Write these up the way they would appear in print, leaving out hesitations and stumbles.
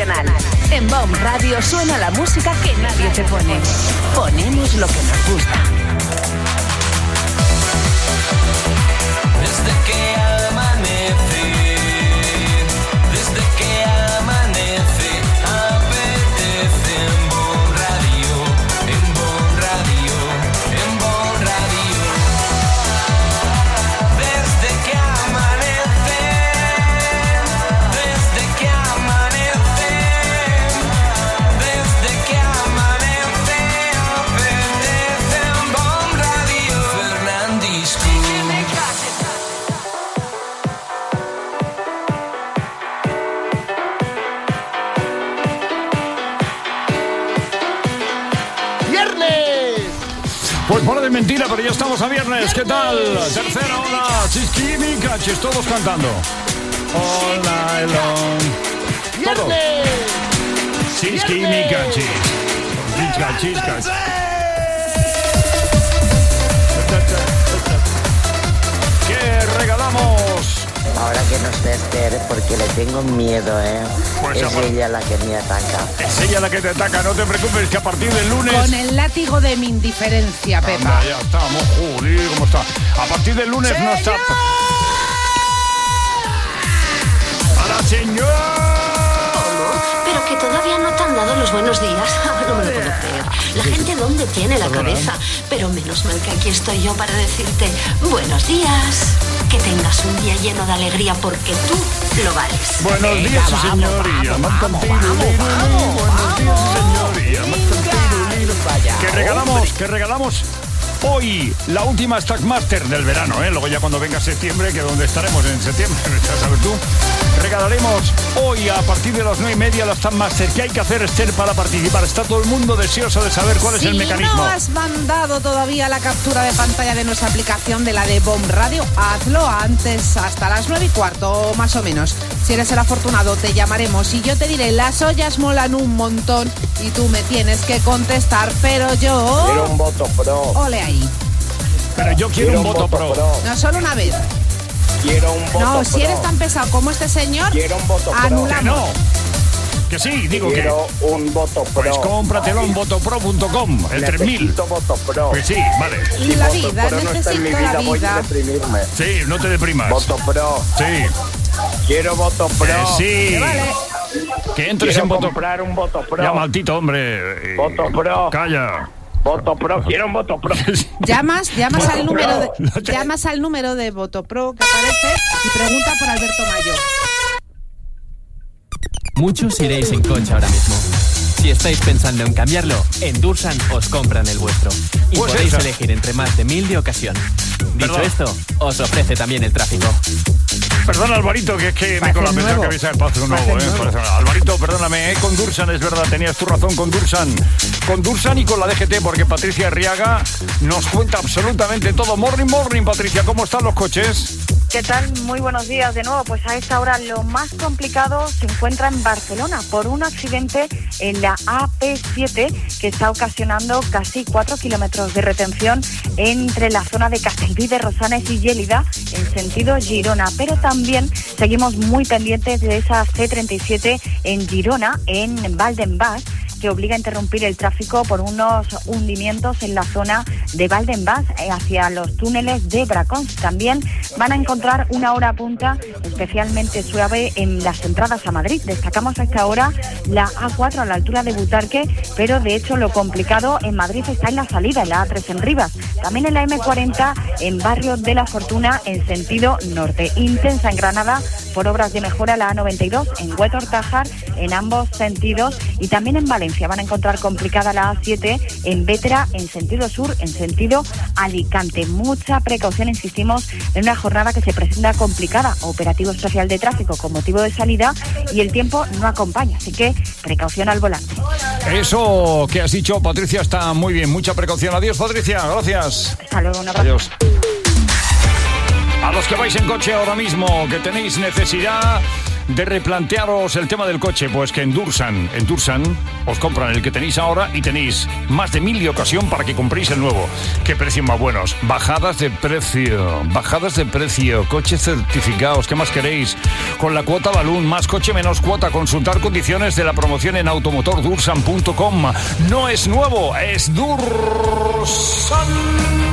nacional. En BOM Radio suena la música que nadie te pone. Ponemos lo que nos gusta. Desde que amanece, desde que amanece, apetece en BOM Radio, en BOM Radio, en BOM Radio. Desde que amanece, desde que amanece, desde que amanece, apetece en BOM Radio. Fernandisco. Pues pone de mentira, pero ya estamos a viernes. ¿Qué tal? Tercera hora, Chisquini Cachis, todos cantando. All night long. Todos. Chisquini Cachis. Chiscachis. ¿Qué regalamos? Ahora que no esté Esther, porque le tengo miedo, Pues es ella la que me ataca. Es ella la que te ataca, no te preocupes, que a partir del lunes... Con el látigo de mi indiferencia, Pepa. Anda, ya estamos, joder, ¿cómo está? A partir del lunes no está... ¡A la señora! Pero que todavía no te han dado los buenos días. No me lo puedo creer. La gente, ¿dónde tiene la cabeza? Pero menos mal que aquí estoy yo para decirte buenos días. Que tengas un día lleno de alegría porque tú lo vales. Buenos días, sí, señoría. Buenos días, sí, señoría. Que regalamos hoy la última Stackmaster del verano, Luego ya cuando venga septiembre, que donde estaremos en septiembre, ya sabes tú. Regalaremos hoy a partir de las 9:30 la Stackmaster. ¿Qué hay que hacer, Esther, para participar? Está todo el mundo deseoso de saber cuál es el mecanismo. Si no has mandado todavía la captura de pantalla de nuestra aplicación de la de BOM Radio, hazlo antes, hasta las 9:15 más o menos. Si eres el afortunado, te llamaremos y yo te diré, las ollas molan un montón y tú me tienes que contestar, pero yo... Quiero un voto pro. Ole ahí. Pero yo quiero un voto pro. No solo una vez. Quiero un voto pro. No, si eres tan pesado como este señor, Quiero un voto pro. anulamos. Que no. Que sí, digo Quiero que... un voto pro. Pues cómpratelo en votopro.com, el 3000. Necesito voto pro. Pues sí, vale. Y la Voto vida, pro no está en mi necesito la vida, voy a vida. deprimirme. Sí, no te deprimas. Voto pro. Sí. Quiero voto pro. Sí. Vale. Que entres Quiero en voto... comprar un voto pro. Ya, maldito hombre. Voto pro. Calla. Voto pro. Quiero un voto pro. Llamas al número de, No te- llamas al número de Votopro que aparece y pregunta por Alberto Mayo. Muchos iréis en coche ahora mismo. Si estáis pensando en cambiarlo, en Dursan os compran el vuestro. Y Pues podéis esa. elegir entre más de 1000 de ocasión. Dicho Perdón. esto, os ofrece también el tráfico. Perdona, Alvarito, que es que me Parece con la pensar nuevo. que habéis parece un nuevo, Parece nuevo. Parece- Alvarito, perdóname, con Dursan, es verdad, tenías tu razón, con Dursan. Con Dursan y con la DGT, porque Patricia Arriaga nos cuenta absolutamente todo. Morning, Patricia, ¿cómo están los coches? ¿Qué tal? Muy buenos días de nuevo. Pues a esta hora lo más complicado se encuentra en Barcelona por un accidente en la AP7 que está ocasionando casi 4 kilómetros de retención entre la zona de Castellví de Rosanes y Llélida en sentido Girona. Pero también seguimos muy pendientes de esa C37 en Girona, en Valdenbas, que obliga a interrumpir el tráfico por unos hundimientos en la zona de Valdenbas hacia los túneles de Bracons. También van a encontrar una hora punta especialmente suave en las entradas a Madrid. Destacamos a esta hora la A4 a la altura de Butarque, pero de hecho lo complicado en Madrid está en la salida, en la A3 en Rivas. También en la M40 en Barrio de la Fortuna en sentido norte. Intensa en Granada por obras de mejora la A92 en Huetor-Tájar en ambos sentidos, y también en Valencia van a encontrar complicada la A7 en Vétera en sentido sur, en sentido Alicante. Mucha precaución, insistimos, en una jornada que se presenta complicada. Operativo especial de tráfico con motivo de salida y el tiempo no acompaña, así que precaución al volante. Eso que has dicho, Patricia, está muy bien. Mucha precaución. Adiós, Patricia. Gracias. Hasta luego, un abrazo. Adiós. A los que vais en coche ahora mismo, que tenéis necesidad de replantearos el tema del coche? Pues que en Dursan os compran el que tenéis ahora y tenéis más de 1000 de ocasión para que compréis el nuevo. ¿Qué precios más buenos? Bajadas de precio, coches certificados, ¿qué más queréis? Con la cuota Balloon, más coche menos cuota. Consultar condiciones de la promoción en automotordursan.com. No es nuevo, es Dursan.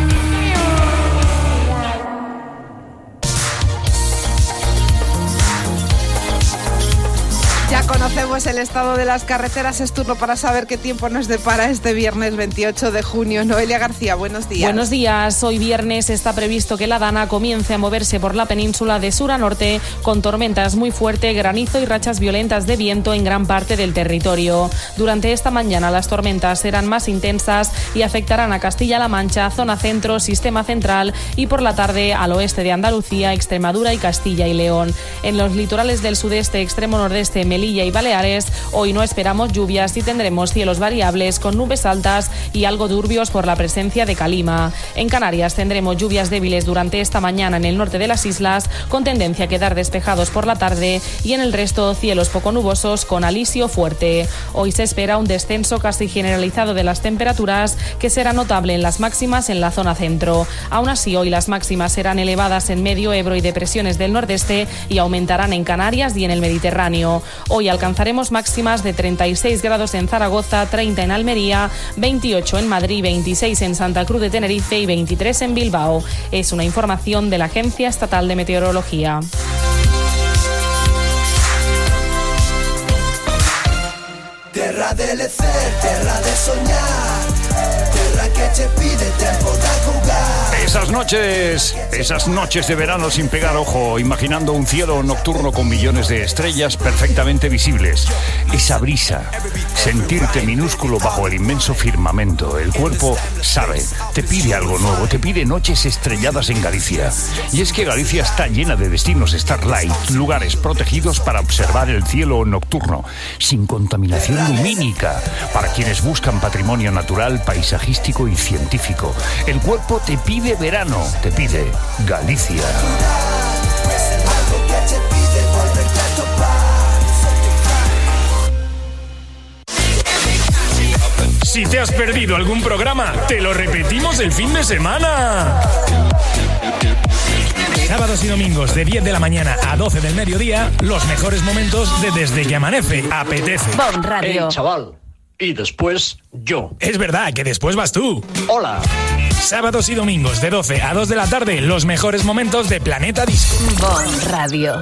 Ya conocemos el estado de las carreteras, es turno para saber qué tiempo nos depara este viernes 28 de junio. Noelia García, buenos días. Buenos días. Hoy viernes está previsto que la Dana comience a moverse por la península de sur a norte con tormentas muy fuertes, granizo y rachas violentas de viento en gran parte del territorio. Durante esta mañana las tormentas serán más intensas y afectarán a Castilla-La Mancha, zona centro, sistema central y por la tarde al oeste de Andalucía, Extremadura y Castilla y León. En los litorales del sudeste, extremo nordeste, Melilla y Baleares, hoy no esperamos lluvias y tendremos cielos variables con nubes altas y algo turbios por la presencia de calima. En Canarias tendremos lluvias débiles durante esta mañana en el norte de las islas, con tendencia a quedar despejados por la tarde, y en el resto cielos poco nubosos con alisio fuerte. Hoy se espera un descenso casi generalizado de las temperaturas, que será notable en las máximas en la zona centro. Aún así, hoy las máximas serán elevadas en Medio Ebro y depresiones del nordeste y aumentarán en Canarias y en el Mediterráneo. Hoy alcanzaremos máximas de 36 grados en Zaragoza, 30 en Almería, 28 en Madrid, 26 en Santa Cruz de Tenerife y 23 en Bilbao. Es una información de la Agencia Estatal de Meteorología. Terra de lecer, terra de soñar, terra que te pide tiempo de jugar. Esas noches de verano sin pegar ojo, imaginando un cielo nocturno con millones de estrellas perfectamente visibles. Esa brisa, sentirte minúsculo bajo el inmenso firmamento. El cuerpo sabe, te pide algo nuevo, te pide noches estrelladas en Galicia. Y es que Galicia está llena de destinos Starlight, lugares protegidos para observar el cielo nocturno, sin contaminación lumínica, para quienes buscan patrimonio natural, paisajístico y científico. El cuerpo te pide verano, te pide Galicia. Si te has perdido algún programa, te lo repetimos el fin de semana. Sábados y domingos de 10 de la mañana a 12 del mediodía, los mejores momentos de Desde que Amanece. Apetece. Bon Radio. Hey, chaval. Y después yo. Es verdad que después vas tú. Hola. Sábados y domingos de 12 a 2 de la tarde, los mejores momentos de Planeta Disco. Bon Radio.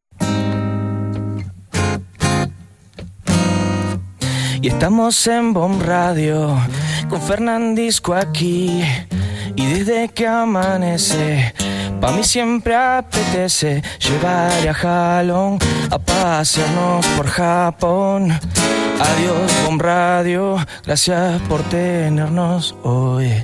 Y estamos en Bon Radio, con Fernandisco aquí. Y desde que amanece, pa' mí siempre apetece llevar a Jalón a pasearnos por Japón. Adiós, Bon Radio, gracias por tenernos hoy.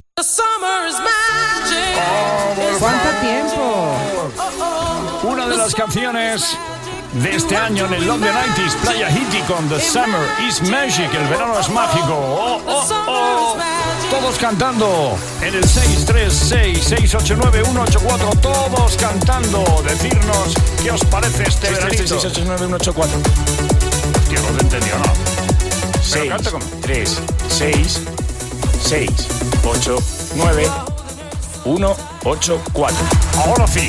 ¿Cuánto tiempo? Una de las canciones de este año en el Love the 90s, Playa Hiti con The Summer is Magic, el verano es mágico. Oh, oh, oh. Todos cantando en el 636-689-184, todos cantando, decirnos qué os parece este veranito. 689-184. Tío, no te he entendido nada. 6, 3, 6, 6, 8, 9, 1, 8, 4. Ahora sí.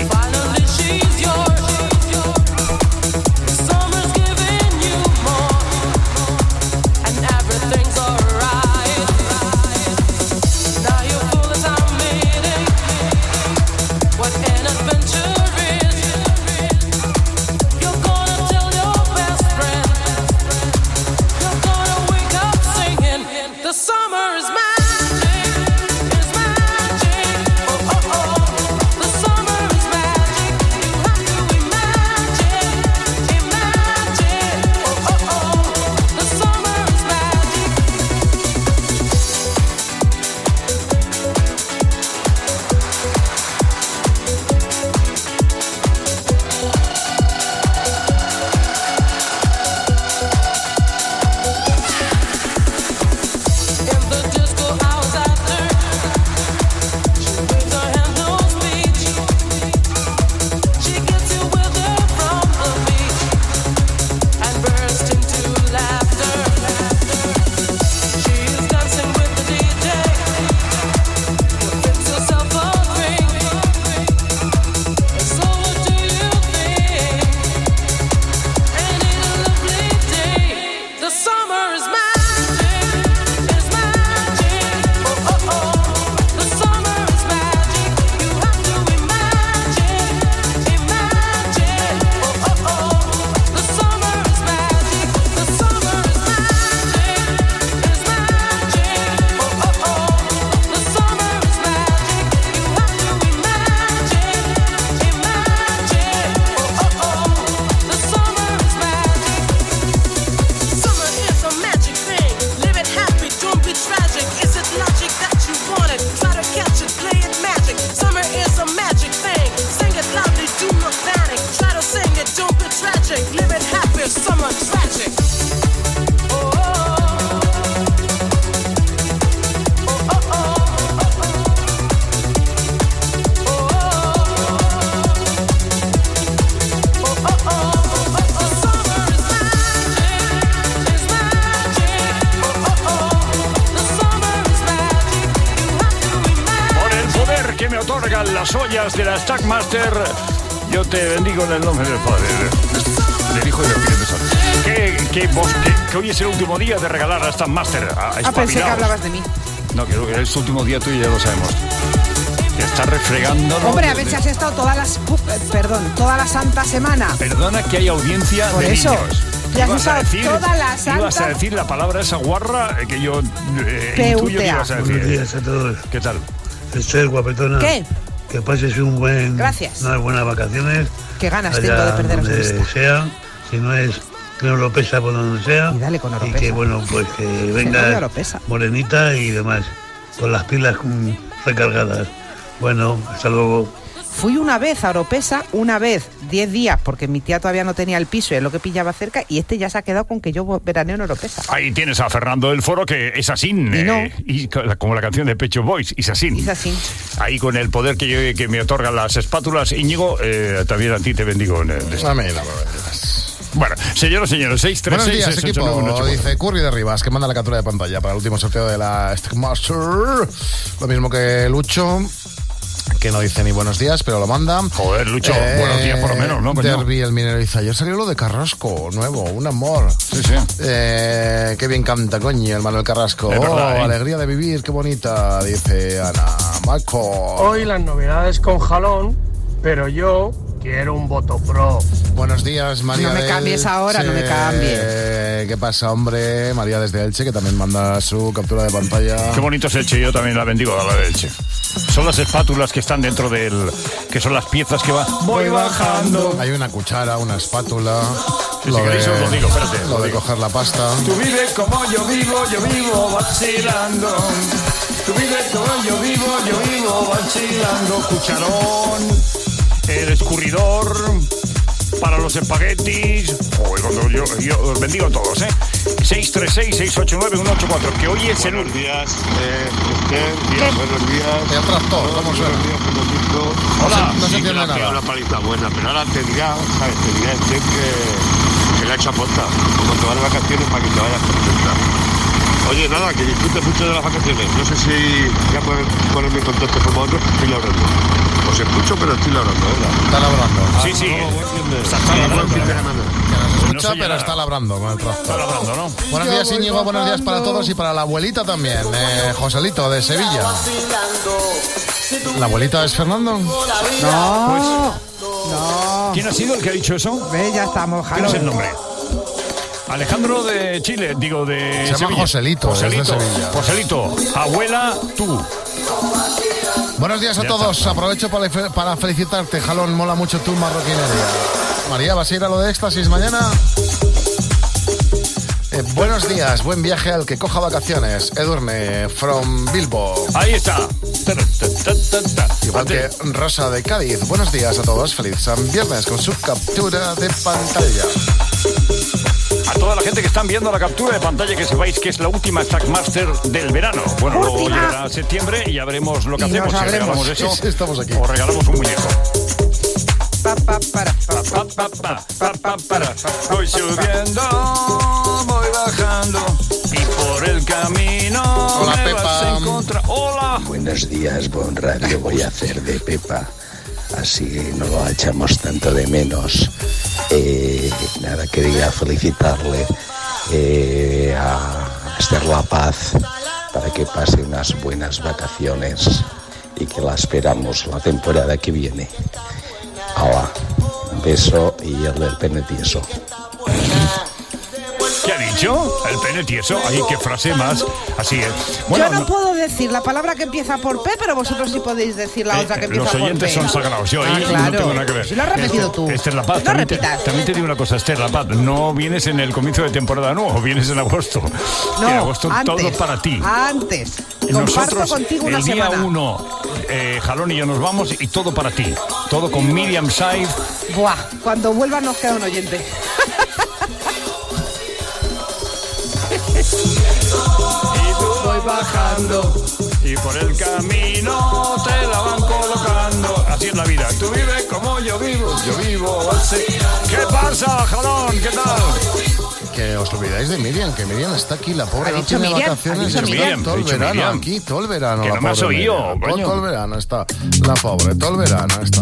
otorgan las ollas de la Stackmaster. Yo te bendigo en el nombre del Padre, del Hijo y del Espíritu Santo. Que hoy es el último día de regalar la Stackmaster. Pensé que hablabas de mí. No, que es el último día tuyo, ya lo sabemos. Que está refregando. Hombre, a ver si has estado toda la santa semana. Perdona que hay audiencia por de eso. niños. Ya has usado toda la santa. Ibas a decir la palabra esa guarra que yo intuyo que ibas a decir. Buenos días a todos. ¿Qué tal? Esther, guapetona. ¿Qué? Que pases unas buenas vacaciones. Qué ganas tengo de perderos de vista. Sea, si no es que no lo pesa por donde sea. Y dale con Oropesa. Y que bueno, pues que venga morenita y demás, con las pilas recargadas. Bueno, hasta luego. Fui una vez a Oropesa, 10 días, porque mi tía todavía no tenía el piso y es lo que pillaba cerca, y ya se ha quedado con que yo veraneo en Oropesa. Ahí tienes a Fernando del Foro, que es así, y como la canción de Pecho Boys, y es así. Ahí con el poder que me otorgan las espátulas, Íñigo, también a ti te bendigo. Amén. Bueno, señores, 636. Buenos días, equipo. Dice Curry de Rivas, que manda la captura de pantalla para el último sorteo de la Stackmaster. Lo mismo que Lucho, que no dice ni buenos días, pero lo manda. Joder, Lucho, buenos días por lo menos, ¿no? Derby, el minero, dice, ayer salió lo de Carrasco, nuevo, un amor. Sí. Qué bien canta, coño, el Manuel Carrasco. Alegría de vivir, qué bonita, dice Ana. Marco. Hoy las novedades con jalón, pero yo quiero un voto pro. Buenos días, María. No me cambies ahora, no me cambies. ¿Qué pasa, hombre? María desde Elche, que también manda su captura de pantalla. Qué bonito es Elche, yo también la bendigo a la de Elche. Son las espátulas que están dentro que son las piezas que voy bajando. Hay una cuchara, una espátula. Si queréis os lo digo, espérate. Lo de coger la pasta. Tú vives como yo vivo vacilando. Tú vives como yo vivo vacilando. Cucharón, el escurridor para los espaguetis. Yo os bendigo a todos, 636-689-184, que hoy es el... Buenos días, buenos días. Te tractor, vamos a ver. Hola. No se entiende nada. Una paliza buena, pero ahora te dirá que le ha hecho aposta, como te vas de vacaciones para que te vayas contenta. Oye, nada, que disfrutes mucho de las vacaciones. No sé si ya pueden ponerme en contacto con vosotros, estoy labrando. Os escucho, pero estoy labrando, ¿verdad? Está labrando. Sí. Está labrando. Que nos escucha, pero está labrando con el tractor. Está labrando, ¿no? Buenos días, Íñigo, buenos días para todos y para la abuelita también, Joselito, de Sevilla. ¿La abuelita es Fernando? No. ¿Quién ha sido el que ha dicho eso? Ya estamos, ¿Quién es el nombre? Alejandro de Chile, digo de Se llama Joselito, de Sevilla. Joselito, abuela, tú. Buenos días a todos. Aprovecho para felicitarte, Jalón. Mola mucho tu marroquinería. María, ¿vas a ir a lo de Éxtasis mañana? Buenos días, buen viaje al que coja vacaciones. Edurne, from Bilbo. Ahí está. Igual que Rosa de Cádiz. Buenos días a todos. Feliz San Viernes con su captura de pantalla. A toda la gente que están viendo la captura de pantalla, que sepáis que es la última Stackmaster del verano. Bueno, luego llegará septiembre y ya veremos lo que hacemos. Si regalamos eso, estamos aquí. O regalamos un muñeco. Voy subiendo, voy bajando y por el camino. Hola, me Pepa. vas a encontrar. Hola. Buenos días, Bon Radio. Voy a hacer de Pepa, así no lo echamos tanto de menos. Nada, quería felicitarle a Esther La Paz para que pase unas buenas vacaciones y que la esperamos la temporada que viene. Hola, un beso y el del pene tieso. ¿Qué ha dicho? El pene tieso. Ay, qué frase más. Así es. Bueno, yo no puedo decir la palabra que empieza por P, pero vosotros sí podéis decir la otra que empieza por P. Los oyentes son sagrados. Yo ahí claro. no tengo nada que ver. Si lo has repetido tú. Esther La Paz. No repitas. También te digo una cosa, Esther La Paz. No vienes en el comienzo de temporada nuevo, vienes en agosto. No, en agosto antes, todo para ti. Antes. Comparto contigo una semana. El día 1, Jalón y yo nos vamos y todo para ti. Todo con Miriam Said. Buah, cuando vuelva nos queda un oyente. Voy bajando y por el camino te la van colocando. Así es la vida. Tú vives como yo vivo así. ¿Qué pasa, Jalón? ¿Qué tal? Que os olvidáis de Miriam, que Miriam está aquí, la pobre ¿Ha no dicho tiene Miriam? vacaciones. ¿Ha dicho Miriam? Todo el Ha dicho verano Miriam. aquí, todo el verano. Que la no me has pobre oído, Miriam. coño. Todo el verano está, la pobre, todo el verano está.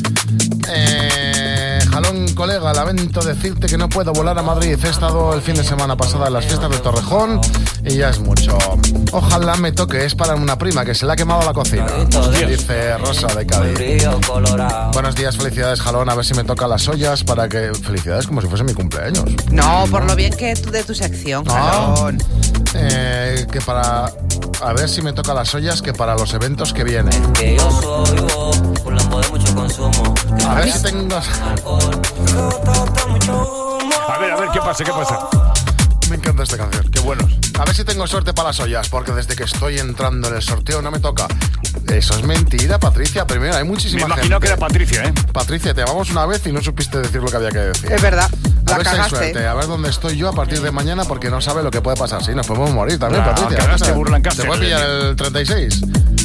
Jalón, colega, lamento decirte que no puedo volar a Madrid. He estado el fin de semana pasada en las fiestas de Torrejón y ya es mucho. Ojalá me toque, es para una prima que se le ha quemado la cocina. Dice Rosa de Cádiz. Buenos días, felicidades, Jalón, a ver si me toca las ollas para que... Felicidades como si fuese mi cumpleaños. No, por lo bien que tú de tu sección, Ah. Jalón. Que para... A ver si me toca las ollas que para los eventos que vienen. Que yo soy vos, Orlando de mucho consumo. A ver si tengo... A ver, ¿qué pasa? Me encanta esta canción. Qué buenos. A ver si tengo suerte para las ollas, porque desde que estoy entrando en el sorteo no me toca. Eso es mentira, Patricia. Primero, hay muchísima Me gente. imagino que era Patricia, ¿eh? Patricia, te llamamos una vez y no supiste decir lo que había que decir. Es verdad, A la ver si hay cagaste. suerte, a ver dónde estoy yo a partir de mañana, porque no sabe lo que puede pasar. Sí, nos podemos morir también, Ah, Patricia. cagaste, Burlancaster. Te puede pillar el 36.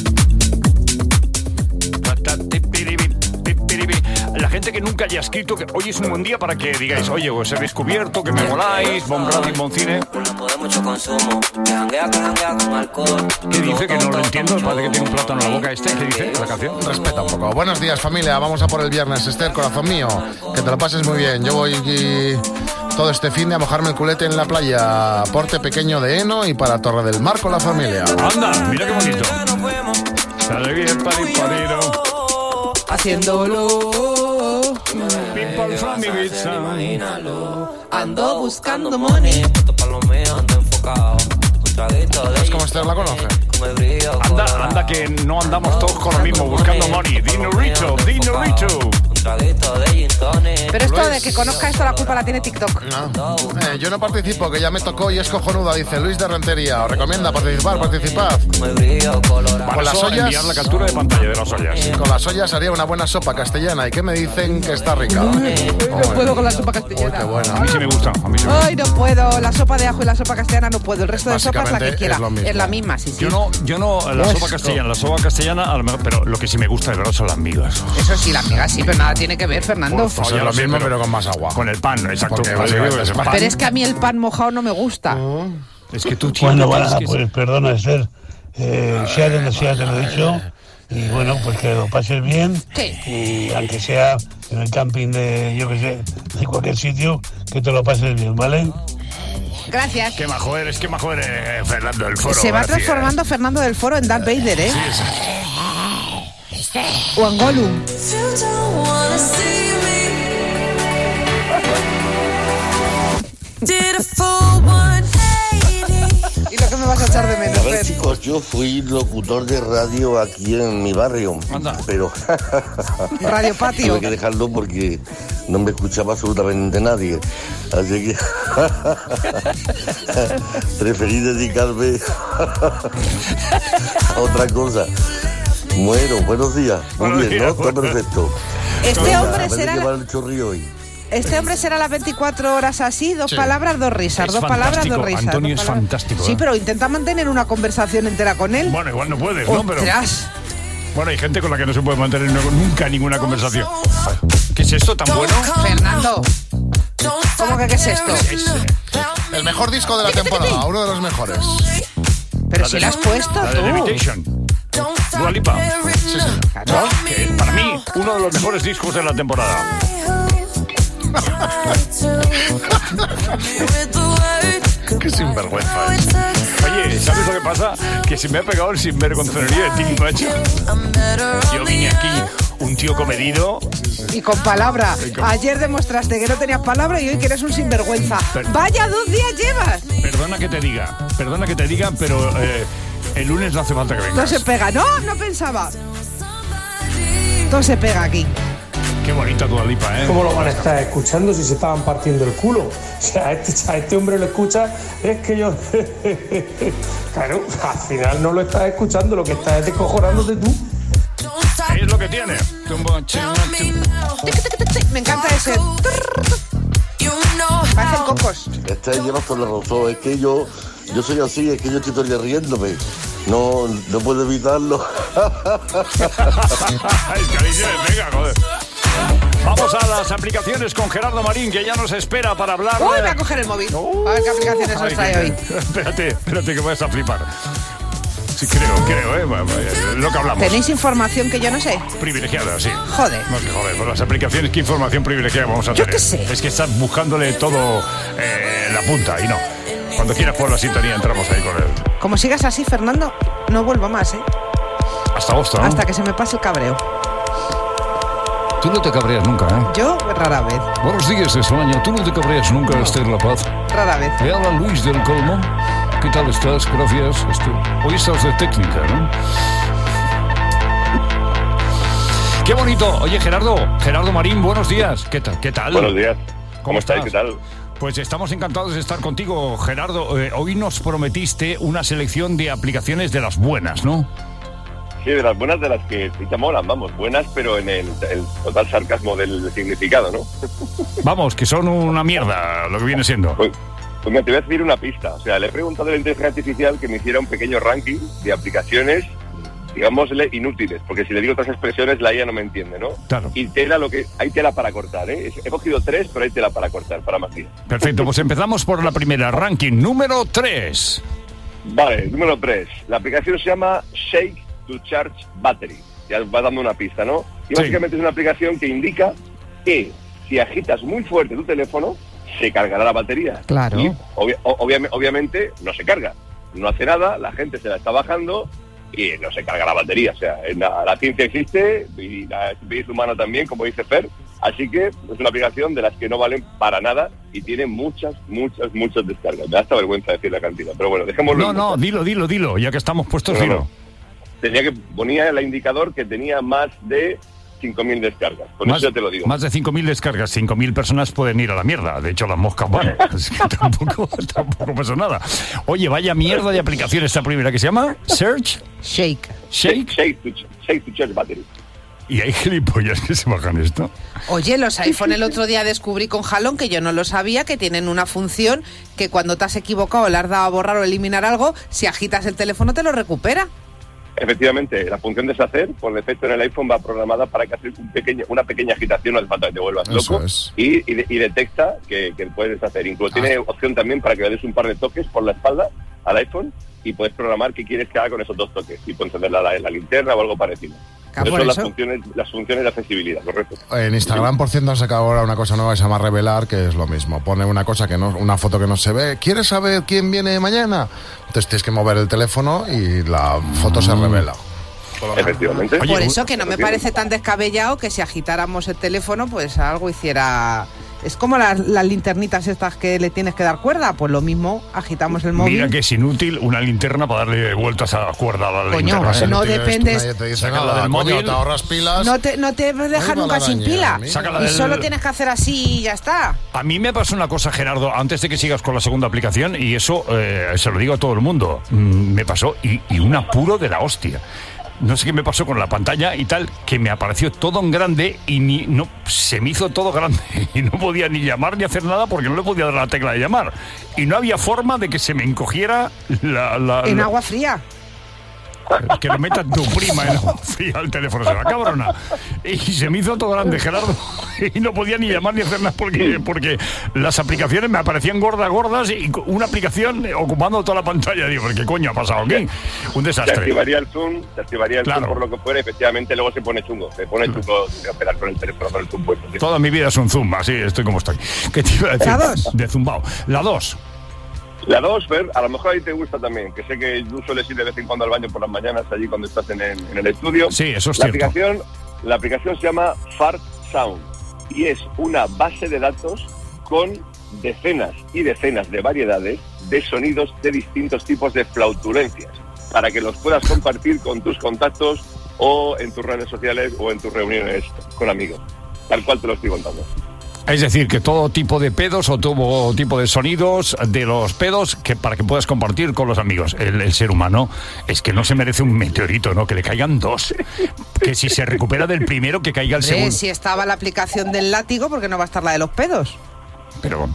La gente que nunca haya escrito que hoy es un buen día para que digáis, oye, os he descubierto, que me moláis, Bon Radio, Bon Cine. Orlando de mucho consumo. Que janguea con alcohol. ¿Qué dice? Que no lo entiendo. Parece que tiene un plátano en la boca este. ¿Qué dice la canción? Respeta un poco. Buenos días, familia. Vamos a por el viernes. Esther, corazón mío, que te lo pases muy bien. Yo voy todo este fin de a mojarme el culete en la playa. Porte Pequeño de Eno y para Torre del Mar con la familia. Anda, mira qué bonito. Sale bien, paripalero. Haciéndolo. People from Ibiza. Ando buscando money. ¿Sabes cómo Esther la conoce? Anda, que no andamos todos con lo mismo, buscando money. Dinerito. Pero esto de que conozca esto, la culpa la tiene TikTok. No. Yo no participo, que ya me tocó y es cojonuda, dice Luis de Rentería. Os recomienda participad. Con las ollas, enviar la captura de pantalla de las ollas. con las ollas haría una buena sopa castellana. ¿Y qué me dicen que está rica? No puedo con la sopa Uy, castellana. qué buena. A mí sí me gusta. Ay, no puedo. La sopa de ajo y la sopa castellana no puedo. El resto de sopas la que Básicamente quiera. es lo mismo. Es la misma, sí, sí. Yo no, la sopa castellana, a lo mejor, pero lo que sí me gusta de verdad son las migas. Eso sí, la amiga sí, pero nada tiene que ver, Fernando. Pues es ya lo lo sé, mismo, pero con más agua. Con el pan, exacto. Porque Pues básicamente digo, es pan. Pero es que a mí el pan mojado no me gusta. Es que tú, tío, Bueno, tienes bueno, que- pues perdona, Esther. Sharon, ya te lo he dicho. Y bueno, pues que lo pases bien. Sí. Y aunque sea en el camping de, yo que sé, de cualquier sitio, que te lo pases bien, ¿vale? Gracias. Qué majo eres, Fernando del Foro. Se va García. transformando Fernando del Foro en Darth Vader, ¿eh? Sí, O en Gollum. ¿Y lo que me vas a echar de menos, A ver, Fer? chicos, yo fui locutor de radio aquí en mi barrio, pero Radio Patio. tuve que dejarlo porque no me escuchaba absolutamente nadie. Así que preferí dedicarme a otra cosa. Buenos días. Muy Buenos bien, días, ¿no? Todo perfecto. Este Venga, hombre a ver de será qué la- va el chorrillo hoy. Este hombre será las 24 horas así, dos Sí. palabras, dos risas, Es dos palabras, fantástico, dos risas. Antonio dos es palabras. fantástico, Sí, ¿eh? pero intenta mantener una conversación entera con él. Bueno, igual no puedes, ¿no? Pero, Ostras. bueno, hay gente con la que no se puede mantener nunca ninguna conversación. ¿Qué es esto tan bueno? Fernando, ¿cómo que qué es esto? El mejor disco de la temporada, uno de los mejores. Pero si lo has puesto La de tú. Levitation. Dua Lipa. Sí, sí. Claro. Que para mí, uno de los mejores discos de la temporada. Qué sinvergüenza. Oye, ¿sabes lo que pasa? Que se me ha pegado el sinvergonzonería de Tiki Macho. Yo vine aquí, un tío comedido. Y con palabra. Ayer demostraste que no tenías palabra y hoy que eres un sinvergüenza. Vaya 2 días llevas. Perdona que te diga, pero el lunes no hace falta que No vengas. se pega. No pensaba. No se pega aquí. Qué bonita Dua Lipa, ¿eh? ¿Cómo lo van a estar escuchando si se estaban partiendo el culo? O sea, a este hombre lo escucha, es que yo... Claro, al final no lo estás escuchando, lo que estás es descojonándote tú. Es lo que tiene. Me encanta ese. Parecen cocos. Llevas toda la razón, es que yo soy así, es que yo estoy todo el día riéndome. No puedo evitarlo. Es que ahí se me pega, joder. Vamos a las aplicaciones con Gerardo Marín, que ya nos espera para hablar. Uy, voy a coger el móvil. A ver qué aplicaciones os trae hoy. Espérate que vas a flipar. Sí, creo, lo que hablamos. ¿Tenéis información que yo no sé? Privilegiada, sí. Joder. No sé, joder, por las aplicaciones, ¿qué información privilegiada vamos a tener? Yo qué sé. Es que estás buscándole todo la punta y no. Cuando quieras por la sintonía entramos ahí con él. Como sigas así, Fernando, no vuelvo más, ¿eh? Hasta agosto, ¿no? Hasta que se me pase el cabreo. Tú no te cabreas nunca, ¿eh? Yo, rara vez. Buenos días, España. Tú no te cabreas nunca, Esther La Paz. Rara vez. Te habla Luis del Colmo. ¿Qué tal estás? Gracias. Hoy estás de técnica, ¿no? ¡Qué bonito! Oye, Gerardo Marín, buenos días. ¿Qué tal? Buenos días. ¿Cómo estáis? estás? ¿Qué tal? Pues estamos encantados de estar contigo, Gerardo. Hoy nos prometiste una selección de aplicaciones de las buenas, ¿no? Sí, de las buenas, de las que sí te molan, vamos, buenas, pero en el total sarcasmo del significado, ¿no? Vamos, que son una mierda lo que viene siendo. Pues mira, te voy a decir una pista. O sea, le he preguntado a la inteligencia artificial que me hiciera un pequeño ranking de aplicaciones, digámosle, inútiles, porque si le digo otras expresiones la IA no me entiende, ¿no? Claro. Y hay tela para cortar, ¿eh? He cogido 3, pero hay tela para cortar, para más días. Perfecto, pues empezamos por la primera, ranking número 3. Vale, número 3. La aplicación se llama Shake to Charge Battery. Ya va dando una pista, ¿no? Y básicamente es una aplicación que indica que si agitas muy fuerte tu teléfono, se cargará la batería. Claro. Y obviamente no se carga. No hace nada, la gente se la está bajando y no se carga la batería. O sea, la ciencia existe y la estupidez humana también, como dice Fer. Así que es una aplicación de las que no valen para nada y tiene muchas descargas. Me da hasta vergüenza decir la cantidad, pero bueno, dejémoslo. No, dilo, ya que estamos puestos, dilo. Ponía el indicador que tenía más de 5.000 descargas. Con eso ya te lo digo. Más de 5.000 descargas. 5.000 personas pueden ir a la mierda. De hecho, las moscas van. Es que tampoco pasa nada. Oye, vaya mierda de aplicación esta primera que se llama Shake to Charge Battery. ¿Y hay gilipollas que se bajan esto? Oye, los iPhone el otro día descubrí con jalón, que yo no lo sabía, que tienen una función que cuando te has equivocado, le has dado a borrar o eliminar algo, si agitas el teléfono te lo recupera. Efectivamente, la función deshacer, por defecto en el iPhone, va programada para que hacer una pequeña agitación, no hace falta que te vuelvas loco, y detecta que puedes deshacer. Incluso tiene opción también para que le des un par de toques por la espalda al iPhone y puedes programar qué quieres que haga con esos 2 toques, tipo encender la linterna o algo parecido. Eso son las funciones de accesibilidad, correcto. En Instagram, por cierto, han sacado ahora una cosa nueva que se llama Revelar, que es lo mismo. Pone una cosa una foto que no se ve. ¿Quieres saber quién viene mañana? Entonces tienes que mover el teléfono y la foto se revela. Efectivamente. Por eso que no me parece tan descabellado que si agitáramos el teléfono, pues algo hiciera... Es como las linternitas estas que le tienes que dar cuerda, pues lo mismo, agitamos el móvil. Mira que es inútil una linterna para darle vueltas a la cuerda a la linterna. No dependes... Nadie te dice nada, coño, te ahorras pilas. No te dejas nunca sin pila. Y solo tienes que hacer así y ya está. A mí me pasó una cosa, Gerardo, antes de que sigas con la segunda aplicación, y eso se lo digo a todo el mundo, me pasó, y un apuro de la hostia. No sé qué me pasó con la pantalla y tal, que me apareció todo en grande y se me hizo todo grande y no podía ni llamar ni hacer nada porque no le podía dar la tecla de llamar. Y no había forma de que se me encogiera en agua fría. Que lo meta tu prima en agua fría al teléfono, se va cabrona. Y se me hizo todo grande, Gerardo, y no podía ni llamar ni hacer nada porque las aplicaciones me aparecían gordas y una aplicación ocupando toda la pantalla. Digo, ¿qué coño ha pasado aquí? Un desastre. Se activaría el zoom por lo que fuera, efectivamente luego se pone chungo. Se pone chungo de operar con el teléfono con el zoom puesto. ¿Sí? Toda mi vida es un zoom, así estoy como estoy. ¿Qué te iba a decir? ¿La 2? De zumbao. La 2. La 2, Fer, a lo mejor a ti te gusta también, que sé que tú sueles ir de vez en cuando al baño por las mañanas, allí cuando estás en el estudio. Sí, eso es cierto. La aplicación se llama Fart Sound y es una base de datos con decenas y decenas de variedades de sonidos de distintos tipos de flautulencias, para que los puedas compartir con tus contactos o en tus redes sociales o en tus reuniones con amigos, tal cual te lo estoy contando. Es decir, que todo tipo de pedos o todo tipo de sonidos de los pedos para que puedas compartir con los amigos. El ser humano es que no se merece un meteorito, ¿no? Que le caigan 2. Que si se recupera del primero, que caiga el segundo. Si estaba la aplicación del látigo, ¿por qué no va a estar la de los pedos? Pero...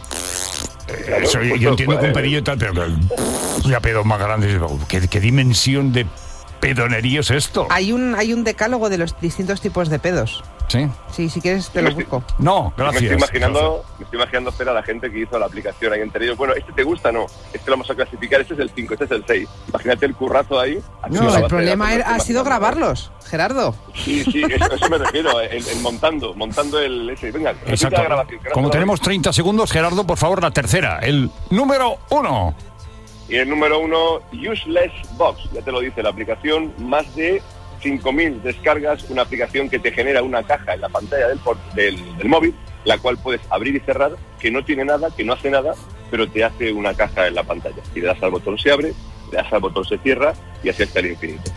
eso yo entiendo que un pedillo y tal, pero ya pedos más grandes. ¿Qué dimensión de pedonería es esto? Hay un decálogo de los distintos tipos de pedos. ¿Sí? Sí, si quieres te lo busco. No, gracias. Me estoy imaginando hacer a la gente que hizo la aplicación ahí entre ellos. Bueno, ¿este te gusta? No. Este lo vamos a clasificar. Este es el 5, este es el 6. Imagínate el currazo ahí. No, el problema ha sido grabarlos, Gerardo. Sí, eso me refiero. El montando el ese. Venga, exacto. La grabación. Como tenemos 30 segundos, Gerardo, por favor, la tercera. El número 1. Y el número 1, Useless Box. Ya te lo dice la aplicación. Más de 5.000 descargas, una aplicación que te genera una caja en la pantalla del móvil, la cual puedes abrir y cerrar, que no tiene nada, que no hace nada, pero te hace una caja en la pantalla. Si le das al botón se abre, le das al botón se cierra y así hasta el infinito.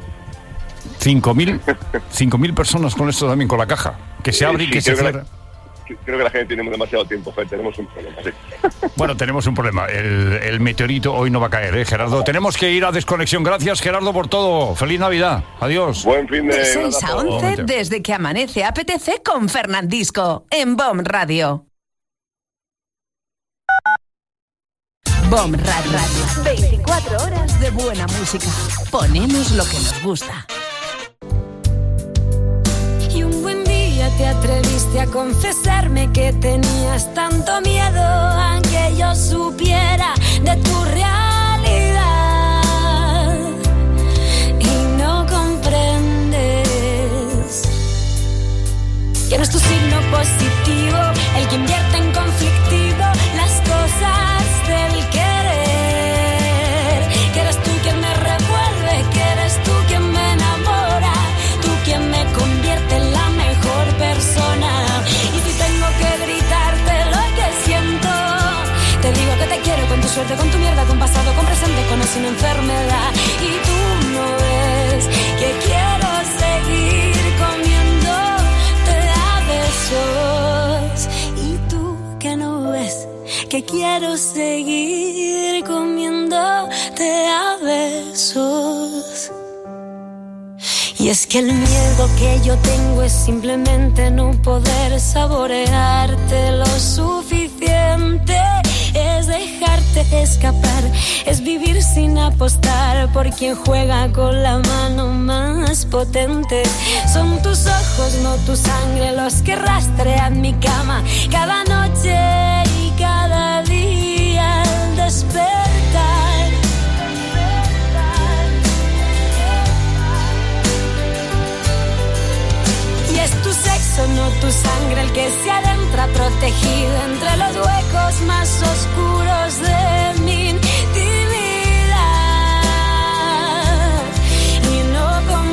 5.000 personas con esto también, con la caja, que se abre y que se cierra. Creo que la gente tiene demasiado tiempo, tenemos un problema. Sí. Bueno, tenemos un problema. El meteorito hoy no va a caer, Gerardo. Tenemos que ir a desconexión. Gracias, Gerardo, por todo. Feliz Navidad. Adiós. Buen fin de... De 6 a 11, desde que amanece apetece con Fernandisco, en BOM Radio. BOM Radio. 24 horas de buena música. Ponemos lo que nos gusta. Te atreviste a confesarme que tenías tanto miedo a que yo supiera de tu realidad y no comprendes que no es tu signo positivo el que invierte en conflictivo las cosas del querer, que eres tú quien me revuelve, que eres tú quien me enamora, tú quien me convierte en la mejor persona. Y si tengo que gritarte lo que siento, te digo que te quiero con tu suerte, con tu mierda, con pasado, con presente, con o sin enfermedad. Y tú no ves que quiero seguir comiéndote a besos. Y tú que no ves que quiero seguir comiéndote a besos. Y es que el miedo que yo tengo es simplemente no poder saborearte lo suficiente. Es dejarte escapar, es vivir sin apostar por quien juega con la mano más potente. Son tus ojos, no tu sangre, los que rastrean mi cama cada noche y cada día al despertar. Es tu sexo, no tu sangre, el que se adentra protegido entre los huecos más oscuros de mi intimidad. Y no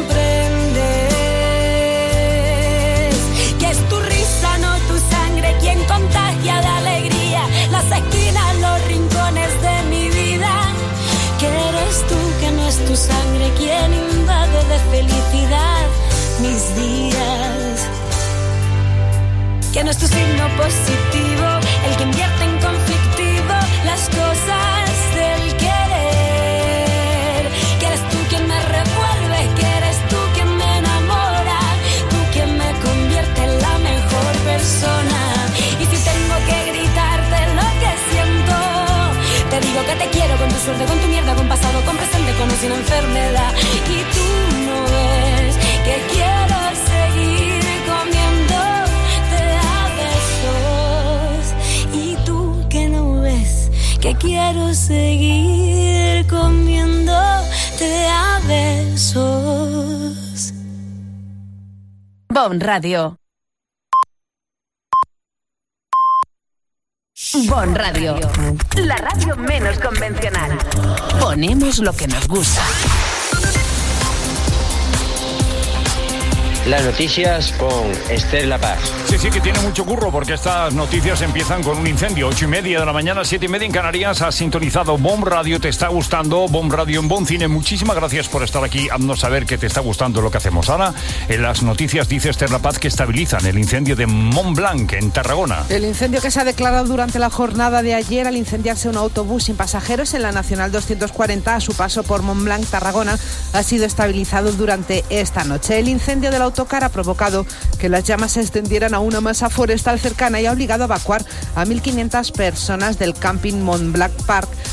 comprendes que es tu risa, no tu sangre, quien contagia de alegría las esquinas, los rincones de mi vida. Que eres tú, que no es tu sangre, quien invade de felicidad mis días, que no es tu signo positivo el que invierte en conflictivo las cosas del querer, que eres tú quien me revuelve, que eres tú quien me enamora, tú quien me convierte en la mejor persona. Y si tengo que gritarte lo que siento, te digo que te quiero con tu suerte, con tu mierda, con pasado, con presente, con o sin enfermedad. Y tú no ves que quiero seguir comiéndote a besos. Y tú que no ves que quiero seguir comiéndote a besos. BOM Radio. BOM Radio. La radio menos convencional. Ponemos lo que nos gusta. Las noticias con Esther La Paz. Sí, que tiene mucho curro porque estas noticias empiezan con un incendio. 8:30 de la mañana, 7:30 en Canarias. Has sintonizado BOM Radio, te está gustando BOM Radio en BOM Cine. Muchísimas gracias por estar aquí. Haznos saber que te está gustando lo que hacemos. Ahora, en las noticias dice Esther La Paz que estabilizan el incendio de Montblanc en Tarragona. El incendio que se ha declarado durante la jornada de ayer al incendiarse un autobús sin pasajeros en la Nacional 240 a su paso por Montblanc, Tarragona, ha sido estabilizado durante esta noche. El incendio del autocar ha provocado que las llamas se extendieran a una masa forestal cercana y ha obligado a evacuar a 1.500 personas del camping Montblanc Park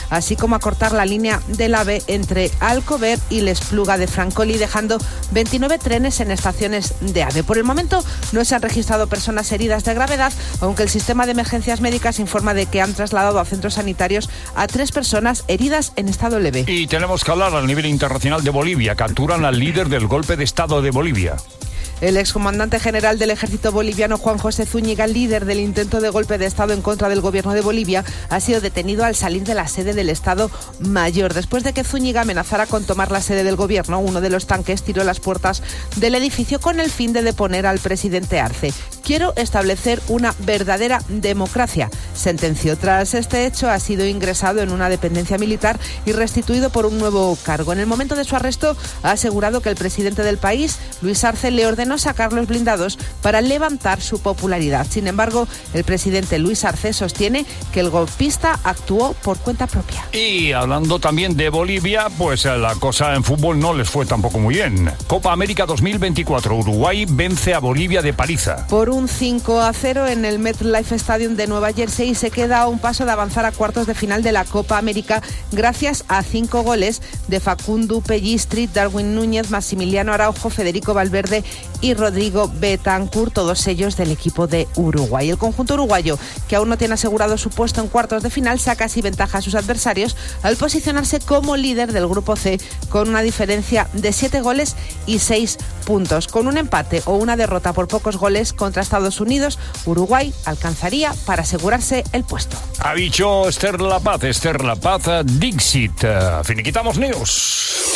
así como a cortar la línea del AVE entre Alcover y l'Espluga de Francolí, dejando 29 trenes en estaciones de AVE. Por el momento no se han registrado personas heridas de gravedad, aunque el sistema de emergencias médicas informa de que han trasladado a centros sanitarios a 3 personas heridas en estado leve. Y tenemos que hablar al nivel internacional de Bolivia. Capturan al líder del golpe de Estado de Bolivia. El excomandante general del ejército boliviano, Juan José Zúñiga, líder del intento de golpe de Estado en contra del gobierno de Bolivia, ha sido detenido al salir de la sede del Estado Mayor. Después de que Zúñiga amenazara con tomar la sede del gobierno, uno de los tanques tiró las puertas del edificio con el fin de deponer al presidente Arce. Quiero establecer una verdadera democracia, sentenció. Tras este hecho, ha sido ingresado en una dependencia militar y restituido por un nuevo cargo. En el momento de su arresto, ha asegurado que el presidente del país, Luis Arce, le ordenó sacar los blindados para levantar su popularidad. Sin embargo, el presidente Luis Arce sostiene que el golpista actuó por cuenta propia. Y hablando también de Bolivia, pues la cosa en fútbol no les fue tampoco muy bien. Copa América 2024, Uruguay vence a Bolivia de paliza. Por un 5-0 en el MetLife Stadium de Nueva Jersey, y se queda a un paso de avanzar a cuartos de final de la Copa América gracias a 5 goles de Facundo Pellistri, Darwin Núñez, Maximiliano Araujo, Federico Valverde y Rodrigo Betancur, todos ellos del equipo de Uruguay. El conjunto uruguayo, que aún no tiene asegurado su puesto en cuartos de final, saca así ventaja a sus adversarios al posicionarse como líder del grupo C con una diferencia de 7 goles y 6 puntos. Con un empate o una derrota por pocos goles contra Estados Unidos, Uruguay alcanzaría para asegurarse el puesto. Ha dicho Esther La Paz, Dixit. Finiquitamos News.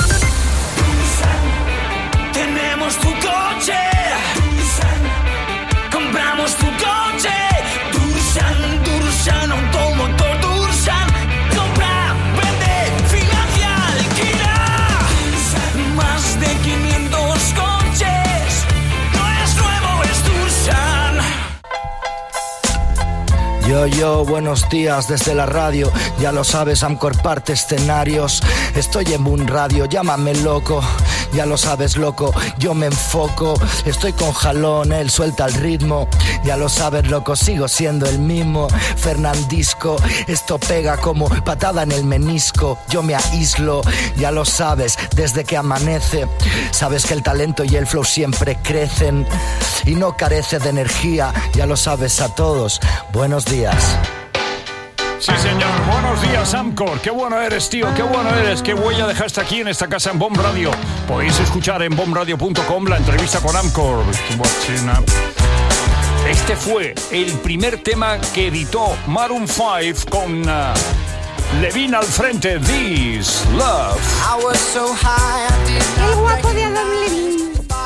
Tenemos tu coche, compramos tu coche, Dursan, automotor Dursan, compra, vende, financia, alquila, más de 500 coches, no es nuevo, es Dursan. Yo, buenos días desde la radio, ya lo sabes, Amcor parte escenarios, estoy en un radio, llámame loco, ya lo sabes loco, yo me enfoco, estoy con jalón, él suelta el ritmo, ya lo sabes loco, sigo siendo el mismo, Fernandisco, esto pega como patada en el menisco, yo me aíslo, ya lo sabes, desde que amanece, sabes que el talento y el flow siempre crecen, y no carece de energía, ya lo sabes a todos, buenos días. Sí, señor. Buenos días, Amcor. Qué bueno eres, tío. Qué bueno eres. Qué huella dejaste aquí en esta casa en Bomb Radio. Podéis escuchar en bombradio.com la entrevista con Amcor. Este fue el primer tema que editó Maroon 5 con Levine al frente. This Love. El guapo de Adam Levine.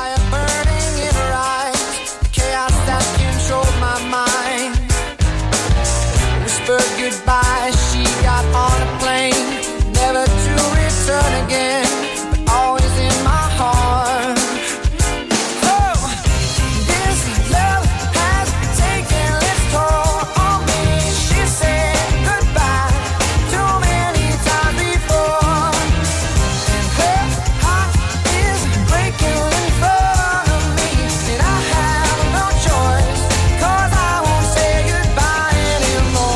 Goodbye, she got on a plane, never to return again, but always in my heart. Oh, this love has taken its toll on me. She said goodbye too many times before, and her heart is breaking in front of me, and I have no choice, 'cause I won't say goodbye anymore.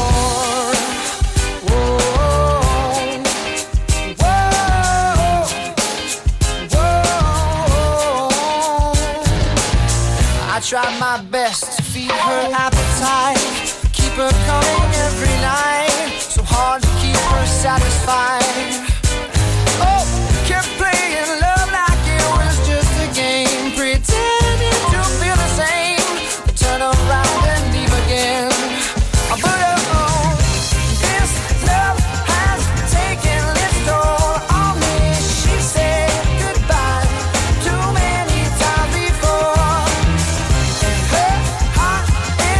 Tried my best to feed her appetite, keep her coming every night, so hard to keep her satisfied. Oh, kept playing love like it was just a game, pretending to feel the same, but turn around and leave again. But oh, this love has taken its toll on me. She said goodbye too many times before.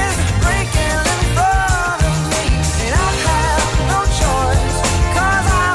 Breaking in front of me, and I have no choice, 'cause I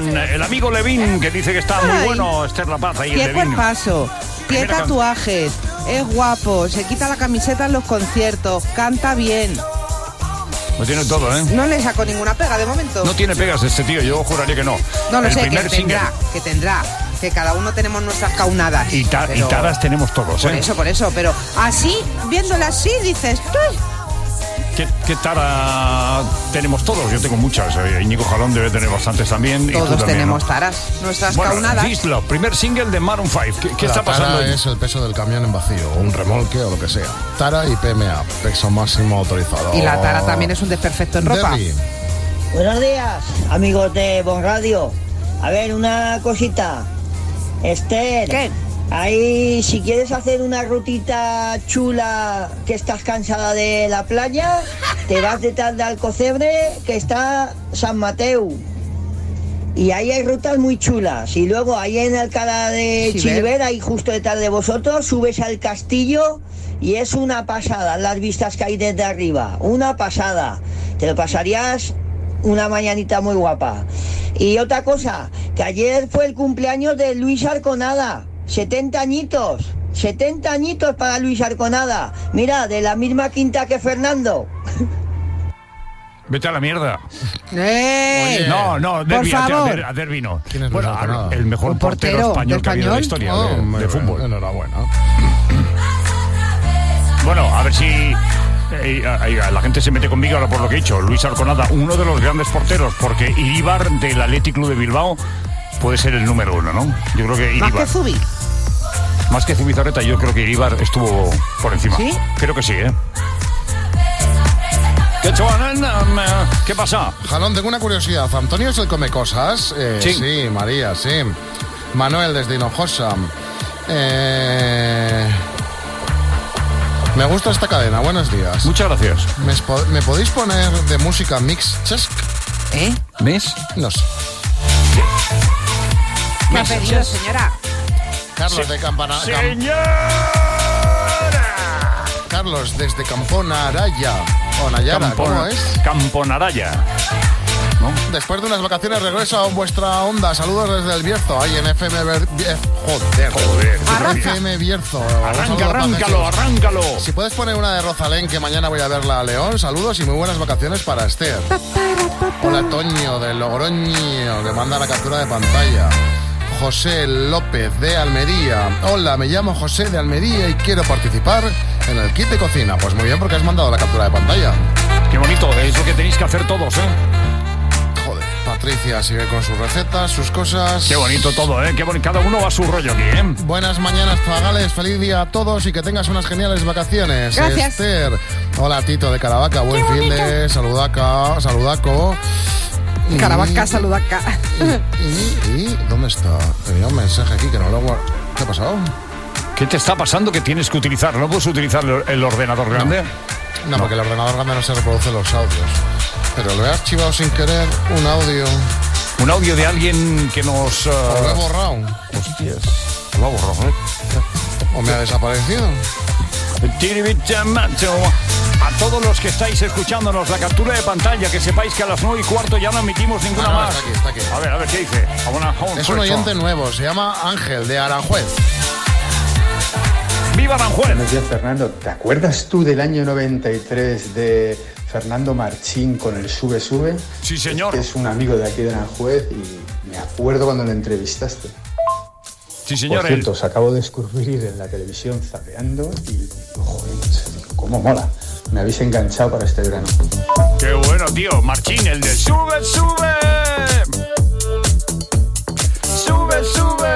Levan, el amigo Levin, que dice que está muy bueno, Esther La Paz, ahí el Qué Levin. cuerpazo, qué tatuajes, es guapo, se quita la camiseta en los conciertos, canta bien. Lo tiene todo, ¿eh? No le saco ninguna pega de momento. No tiene pegas este tío, yo juraría que no. No lo El sé, primer que tendrá. Que cada uno tenemos nuestras caunadas. Y taras tenemos todos, Por eso, pero así, viéndola así, dices... ¡Uy! ¿Qué tara tenemos todos? Yo tengo muchas. Íñigo Jalón debe tener bastantes también. Todos y tú también, tenemos ¿no? taras, nuestras Bueno, caunadas. This Love, primer single de Maroon 5. ¿Qué está pasando Tara ahí? es el peso del camión en vacío, un remolque o lo que sea. Tara y PMA, peso máximo autorizado. Y la tara también es un desperfecto en ropa. Derry. Buenos días, amigos de Bon Radio. A ver, una cosita. Esther. ¿Qué? Ahí, si quieres hacer una rutita chula, que estás cansada de la playa, te vas detrás de Alcocebre, que está San Mateo. Y ahí hay rutas muy chulas. Y luego ahí en Alcalá de Chilver, ahí justo detrás de vosotros, subes al castillo y es una pasada las vistas que hay desde arriba. Una pasada. Te lo pasarías una mañanita muy guapa. Y otra cosa, que ayer fue el cumpleaños de Luis Arconada. 70 añitos. 70 añitos para Luis Arconada. Mira, de la misma quinta que Fernando. Vete a la mierda. Oye, no, Derby, a Derby no. ¿Quién es bueno, Luis Arconada? el mejor portero español que ha habido en la historia de fútbol. Enhorabuena. Bueno, a ver si la gente se mete conmigo ahora por lo que he dicho. Luis Arconada, uno de los grandes porteros, porque Iríbar del Athletic Club de Bilbao puede ser el número uno, ¿no? Yo creo que Iríbar. ¿Más que Zubi? Más que Zubizarreta, yo creo que Iríbar estuvo por encima. ¿Sí? Creo que sí, ¿eh? ¿Qué pasa? Jalón, tengo una curiosidad. ¿Antonio es el come cosas? Sí. Sí, María, sí. Manuel desde Hinojosa. Me gusta esta cadena, buenos días. Muchas gracias. ¿Me podéis poner de música mix chesc? ¿Mes? No sé. ¿Qué ha pedido, señora? Carlos de Campana. Carlos desde Campona Araya. O Nayara, ¿cómo es? Camponaraya. ¿No? Después de unas vacaciones regreso a vuestra onda. Saludos desde el Bierzo. Ahí en FM Joder. FM Bierzo. Arráncalo. Si puedes poner una de Rosalén, que mañana voy a verla a León. Saludos y muy buenas vacaciones para Esther. Hola, Toño de Logroño, que manda la captura de pantalla. José López de Almería. Hola, me llamo José de Almería y quiero participar en el kit de cocina. Pues muy bien, porque has mandado la captura de pantalla. Qué bonito, es lo que tenéis que hacer todos, ¿eh? Joder, Patricia sigue con sus recetas, sus cosas. Qué bonito todo, ¿eh? Qué bonito. Cada uno va a su rollo aquí, ¿eh? Buenas mañanas, Zagales. Feliz día a todos y que tengas unas geniales vacaciones. Gracias. Esther. Hola, Tito de Caravaca. Buen fin de saludaco. Caravaca, saludaca. ¿Y dónde está? Tenía un mensaje aquí que no lo guardo. ¿Qué ha pasado? ¿Qué te está pasando que tienes que utilizar? ¿No puedes utilizar el ordenador grande? No, porque el ordenador grande no se reproduce los audios. Pero lo he archivado sin querer, un audio. Un audio de alguien que nos... O lo he borrado. Hostias. Lo ha borrado, ¿eh? O me ha desaparecido. A todos los que estáis escuchándonos, la captura de pantalla, que sepáis que a las 9:15 ya no emitimos ninguna más. Está aquí. A ver, ¿qué dice? Es un oyente nuevo, se llama Ángel, de Aranjuez. ¡Viva Aranjuez! Buenos días, Fernando. ¿Te acuerdas tú del año 93 de Fernando Marchín con el Sube Sube? Sí, señor. Es un amigo de aquí de Aranjuez y me acuerdo cuando lo entrevistaste. Sí, señor. Por cierto, os acabo de descubrir en la televisión zapeando y, joder, cómo mola. Me habéis enganchado para este verano. ¡Qué bueno, tío! Marchín, el de Sube, Sube. Sube, Sube.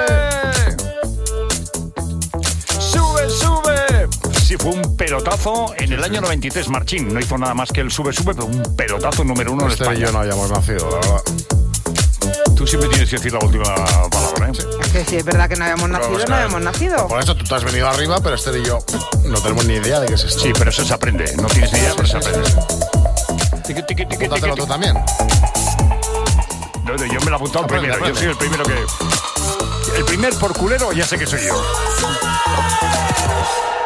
Sube, Sube. Sí, fue un pelotazo en el año 93. Marchín no hizo nada más que el Sube, Sube, pero un pelotazo número uno en España. Y yo no hayamos nacido, la verdad. Tú siempre tienes que decir la última palabra, ¿eh? Es que si es verdad que no habíamos nacido, Por eso tú te has venido arriba, pero Esther y yo no tenemos ni idea de qué es esto. Sí, pero eso se aprende. No tienes ni idea, pero se aprende. Apúntatelo tú también. No, yo me lo he apuntado primero. Aprende. Yo soy el primero que... El primer por culero ya sé que soy yo.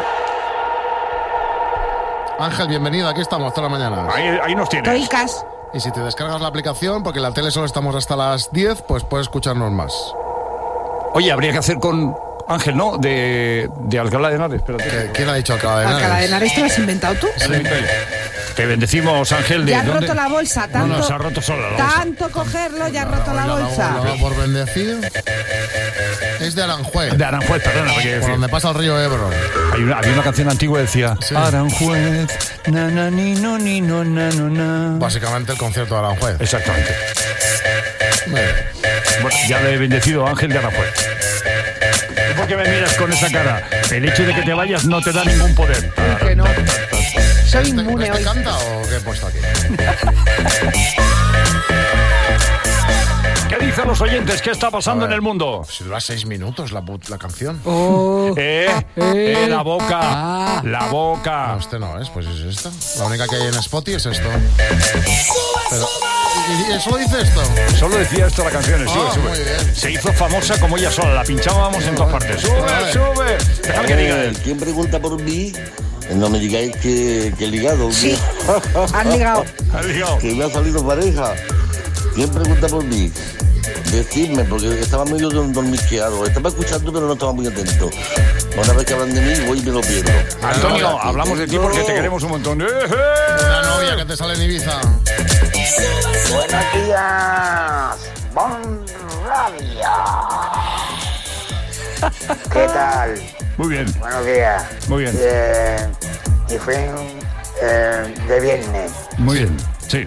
Ángel, bienvenido. Aquí estamos toda la mañana. Ahí nos tienes. Toicas. Y si te descargas la aplicación, porque en la tele solo estamos hasta las 10, pues puedes escucharnos más. Oye, habría que hacer con Ángel, ¿no? De Alcalá de Henares. ¿Quién ha dicho Alcalá de Henares? ¿Alcalá de Henares te lo has inventado tú? Sí. Te bendecimos, Ángel. Ya has roto la bolsa, tanto. No, se ha roto sola la bolsa. Tanto cogerlo, ya has roto la bolsa. La por bendecir es de Aranjuez. De Aranjuez, perdona. Por donde pasa el río Ebro. Había una canción antigua que decía Aranjuez, na na ni no ni no na no na. Básicamente el concierto de Aranjuez. Exactamente. Bueno, ya le he bendecido a Ángel de Aranjuez. ¿Y por qué me miras con esa cara? El hecho de que te vayas no te da ningún poder. Que no. Soy inmune hoy. ¿Canta o qué he puesto aquí? ¿Qué dicen los oyentes? ¿Qué está pasando en el mundo? Si dura 6 minutos la canción. La boca. La boca. No, este no es, pues es esta. La única que hay en Spotify es esto. Pero, ¿y solo dice esto? Solo decía esto la canción, sube. Muy bien. Se hizo famosa como ella sola, la pinchábamos en todas partes. Sube. Dejad que diga él. ¿Quién pregunta por mí? No me digáis que he ligado. Sí, has ligado. Que me ha salido pareja. ¿Quién pregunta por mí? Decidme, porque estaba medio dormisqueado. Estaba escuchando, pero no estaba muy atento. Una vez que hablan de mí, voy y me lo pierdo. Antonio, hablamos de ti porque te queremos un montón. Una novia que te sale en Ibiza. Buenos días, Bon Radio. ¿Qué tal? Muy bien. Buenos días. Muy bien. Y fue de viernes. Muy bien, sí.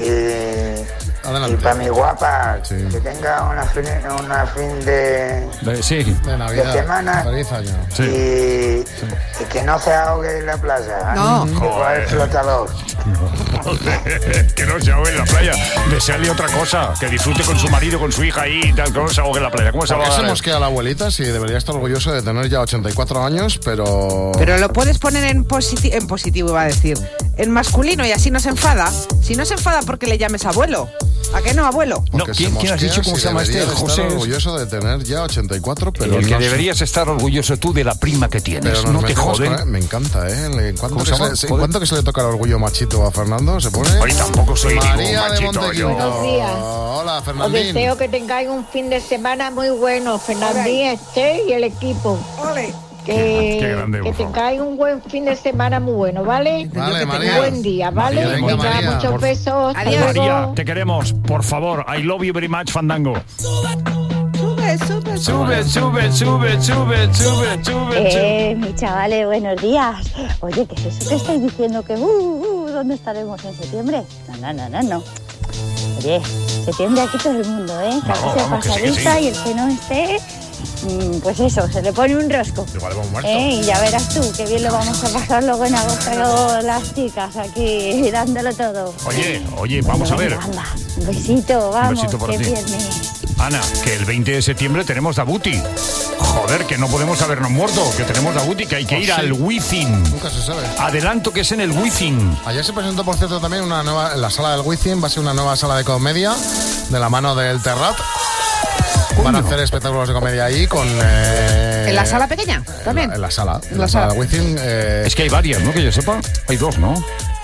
Y para mi guapa, que tenga una fin de Navidad, de semana y que no se ahogue en la playa. No. Joder. El flotador. Que no se ahogue en la playa. Desearle otra cosa, que disfrute con su marido, con su hija ahí y tal, que no se ahogue en la playa. ¿Cómo se ahoga? Se mosquea a la abuelita, sí, debería estar orgulloso de tener ya 84 años, pero... Pero lo puedes poner en positivo, iba a decir. En masculino y así no se enfada. Si no se enfada porque le llames abuelo. ¿A qué no, abuelo? No, ¿quién has dicho cómo se llama este? José. Estar orgulloso de tener ya 84, pero el que deberías estar orgulloso tú de la prima que tienes. Pero no te joden. Me encanta, ¿eh? ¿Cuánto que se le toca el orgullo machito a Fernando? ¿Se pone? Hoy tampoco soy María ningún machito yo. Buenos días. Hola, Fernandín. Os deseo que tengáis un fin de semana muy bueno, Fernandín, Esther y el equipo. Ole. Que tengáis un buen fin de semana muy bueno, ¿vale? Vale, María. Un buen día, ¿vale? Venga, María. Muchos besos. Adiós. María, te queremos, por favor. I love you very much, Fandango. Sube. Mis chavales, buenos días. Oye, ¿qué es eso que estáis diciendo? Que ¿dónde estaremos en septiembre? No. Oye, septiembre aquí todo el mundo, ¿eh? Que aquí se pasa lista y el que no esté... Pues eso, se le pone un rosco. Igual vamos muertos. Y ya verás tú, qué bien lo vamos a pasar luego en agosto las chicas aquí dándolo todo. Oye, vamos a ver. Anda, un besito, vamos, un besito para que ti. viernes. Ana, que el 20 de septiembre tenemos Dabuti. Joder, que no podemos habernos muerto, que tenemos Dabuti, que hay que ir al Wizzing. Nunca se sabe. Adelanto que es en el Wizzing. Ayer se presentó, por cierto, también una nueva, en la sala del Wizzing, va a ser una nueva sala de comedia de la mano del Terrat. Van a hacer espectáculos de comedia ahí con... ¿En la sala pequeña? ¿También? En la sala. En la sala de Wizzing. Es que hay varias, ¿no? Que yo sepa. Hay 2, ¿no?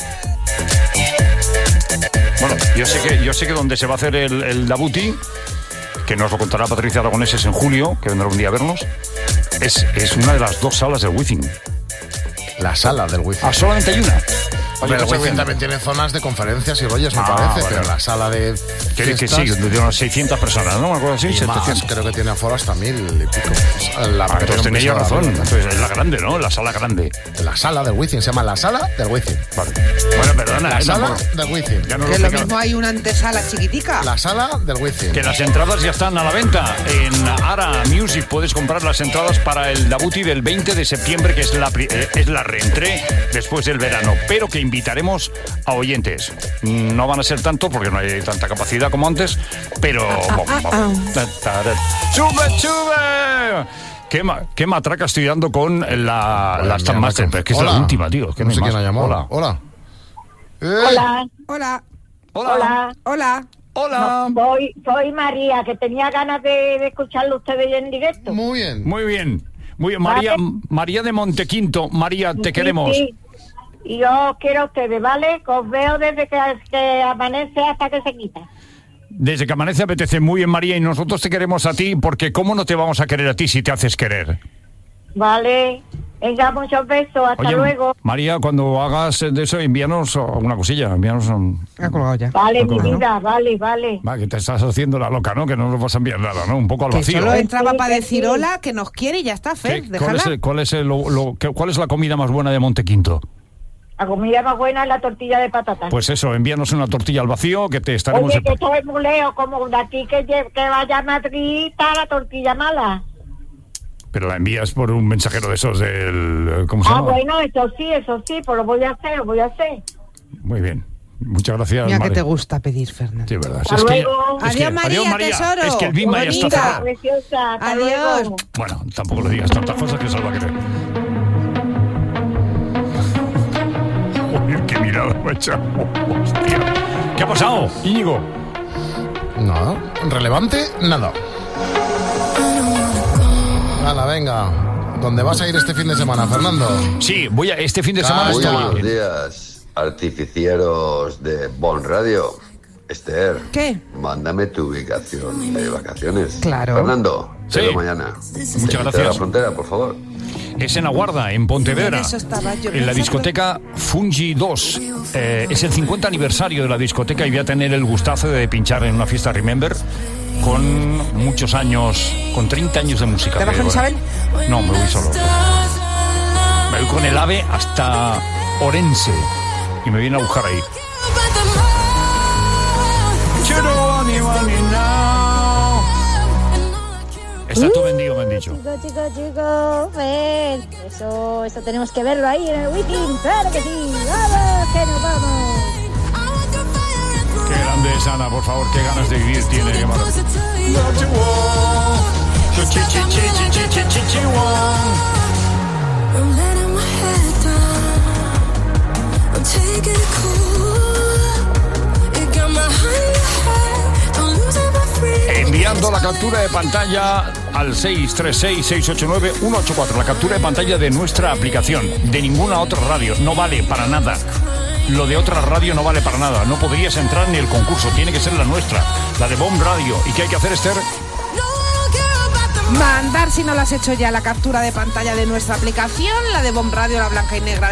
Bueno, yo sé que donde se va a hacer el Dabuti, que nos lo contará Patricia Aragoneses en julio, que vendrá un día a vernos, es una de las 2 salas del Wizzing. La sala del Wizzing. Solamente hay una. Pero el Wizzing también tiene zonas de conferencias y rollos, me parece, vale. Pero la sala de fiestas... Que sí, de unas 600 personas, ¿no? Una cosa así, 700. Más, creo que tiene aforo hasta 1000 y pico. Entonces tenéis razón. Entonces es la grande, ¿no? La sala grande. La sala del Wizzing, se llama la sala del Wizzing. Vale. Bueno, perdona. La sala del Wizzing. Que lo mismo hay una antesala chiquitica. La sala del Wizzing. Que las entradas ya están a la venta. En Ara Music puedes comprar las entradas para el Dabuti del 20 de septiembre, que es la reentré después del verano. Pero que invitaremos a oyentes. No van a ser tanto porque no hay tanta capacidad como antes, pero... ¡Sube! ¿Qué matraca estoy dando con la Star Master? Pero es que es la última, tío. No sé quién ha llamado. Hola. Soy María, que tenía ganas de escucharlo ustedes en directo. Muy bien. María de Montequinto. María, te queremos. Y yo quiero a ustedes, ¿vale? Que os veo desde que amanece hasta que se quita. Desde que amanece apetece. Muy bien, María, y nosotros te queremos a ti, porque ¿cómo no te vamos a querer a ti si te haces querer? Vale, venga, muchos besos, hasta luego. María, cuando hagas de eso, envíanos una cosilla, Ha colgado ya. Vale, mi ¿no? vida, vale. Va, que te estás haciendo la loca, ¿no? Que no nos vas a enviar nada, ¿no? Un poco al Que vacío. solo entraba para decir hola, que nos quiere y ya está, Fer, déjala. ¿Cuál es la comida más buena de Montequinto? La comida más buena es la tortilla de patatas. Pues eso, envíanos una tortilla al vacío, que te estaremos... Oye, que esto es muy lejos, como de aquí que vaya a Madrid, está la tortilla mala. Pero la envías por un mensajero de esos del... ¿Cómo se llama? Bueno, eso sí, pues lo voy a hacer. Muy bien. Muchas gracias, Mira María. que te gusta pedir, Fernando. Sí, verdad. Hasta luego. Adiós, María, tesoro. Es que el Bimba ya está cerrado. Preciosa, hasta Adiós. luego. Bueno, tampoco le digas tantas cosas que se lo va a querer. Joder, qué mirada me ha echado. Hostia. ¿Qué ha pasado, Íñigo? Nada. ¿Relevante? Nada. Nada, venga. ¿Dónde vas a ir este fin de semana, Fernando? Sí, voy a este fin de semana. Muy buenos días, artificieros de Bon Radio. Esther, ¿qué? Mándame tu ubicación de vacaciones. Claro. Fernando, te veo mañana. Muchas gracias. De la frontera, por favor. Es en Aguarda, en Pontevedra, Eso estaba yo en la discoteca Fungi 2. Es el 50 aniversario de la discoteca y voy a tener el gustazo de pinchar en una fiesta Remember con muchos años, con 30 años de música. ¿Te vas con Isabel? No, me voy solo. Me voy con el AVE hasta Orense y me viene a buscar ahí. Está todo vendido, me han dicho. Chicos, ven. Eso tenemos que verlo ahí en el wiki. Claro que sí. Vamos, que nos vamos. Qué grande es Ana, por favor, qué ganas de vivir tiene. Qué maravilla. Enviando la captura de pantalla al 636-689-184. La captura de pantalla de nuestra aplicación. De ninguna otra radio. No vale para nada. Lo de otra radio no vale para nada. No podrías entrar ni el concurso. Tiene que ser la nuestra. La de Bomb Radio. ¿Y qué hay que hacer, Esther? Mandar, si no lo has hecho ya, la captura de pantalla de nuestra aplicación, la de Bomb Radio, la blanca y negra, al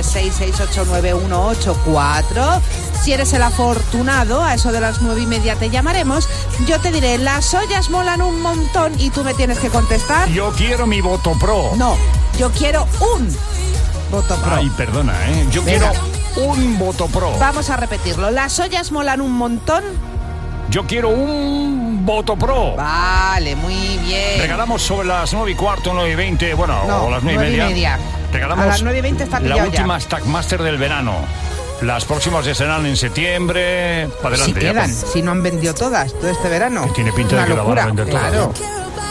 636-689-184. Si eres el afortunado, a eso de las 9:30 te llamaremos. Yo te diré, las ollas molan un montón y tú me tienes que contestar. Yo quiero mi voto pro. No, yo quiero un voto pro. Ay, perdona, Yo Venga. quiero un voto pro. Vamos a repetirlo. Las ollas molan un montón. Yo quiero un voto pro. Vale, muy bien. Regalamos sobre las 9:15, 9:20, bueno, No, o las 9:30. Regalamos A las 9:20 está pillado la última ya. Stackmaster del verano. Las próximas ya serán en septiembre. Para adelante. Si ya quedan, con- si no han vendido todas todo este verano. Que tiene pinta de Una que la van a locura, vender todas, claro.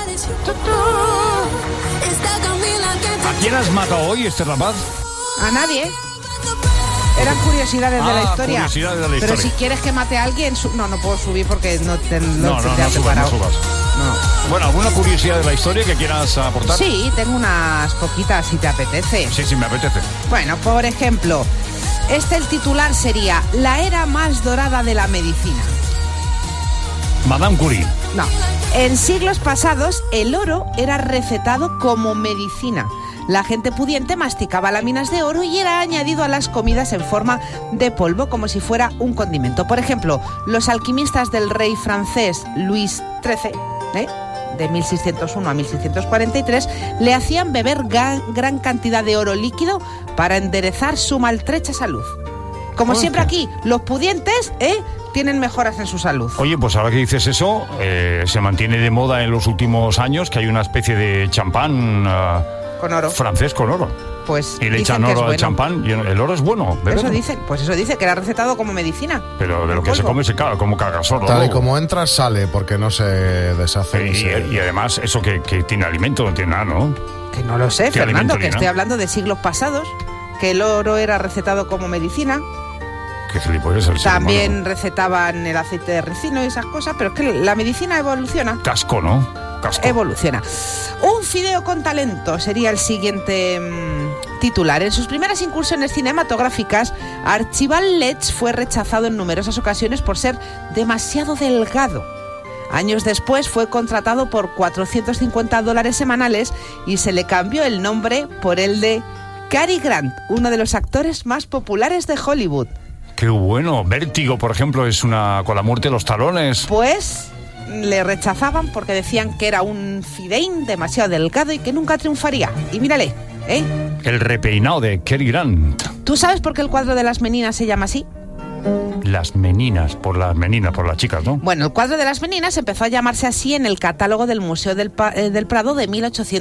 ¿A quién has matado hoy, Esther Rapaz? A nadie. Eran curiosidades de la historia. Curiosidades de la Pero historia. si quieres que mate a alguien, no puedo subir porque no te No subas, no preparado. subas. Bueno, ¿alguna curiosidad de la historia que quieras aportar? Sí, tengo unas poquitas si te apetece. Sí, me apetece. Bueno, por ejemplo, el titular sería La era más dorada de la medicina. Madame Curie. No. En siglos pasados, el oro era recetado como medicina. La gente pudiente masticaba láminas de oro y era añadido a las comidas en forma de polvo, como si fuera un condimento. Por ejemplo, los alquimistas del rey francés Luis XIII, de 1601 a 1643, le hacían beber gran cantidad de oro líquido para enderezar su maltrecha salud. Como Hostia. siempre aquí, los pudientes tienen mejoras en su salud. Oye, pues ahora que dices eso, se mantiene de moda en los últimos años que hay una especie de champán Con oro. francés con oro. Pues Y le dicen echan que es oro al bueno. champán y el oro es bueno, Eso beberlo. dicen, pues eso dice, que era recetado como medicina. Pero de lo que se come se caga, como cagasoro. Tal y luego. como entra, sale, porque no se deshace. ni se- Y además, eso que tiene alimento no tiene nada, ¿no? Que no lo sé, ¿Qué Fernando, alimento que ni estoy nada? hablando de siglos pasados, que el oro era recetado como medicina. Que gilipollas el ser También recetaban el aceite de ricino y esas cosas, pero es que la medicina evoluciona. humano. Casco, ¿no? casco. Evoluciona. Un fideo con talento sería el siguiente titular. En sus primeras incursiones cinematográficas, Archibald Letts fue rechazado en numerosas ocasiones por ser demasiado delgado. Años después fue contratado por $450 semanales y se le cambió el nombre por el de Cary Grant, uno de los actores más populares de Hollywood. ¡Qué bueno! Vértigo, por ejemplo, es una con la muerte de los talones. Pues le rechazaban porque decían que era un fideín demasiado delgado y que nunca triunfaría. Y mírale, ¿eh? El repeinado de Cary Grant. ¿Tú sabes por qué el cuadro de las meninas se llama así? Las meninas, por las chicas, ¿no? Bueno, el cuadro de las meninas empezó a llamarse así en el catálogo del Museo del Prado de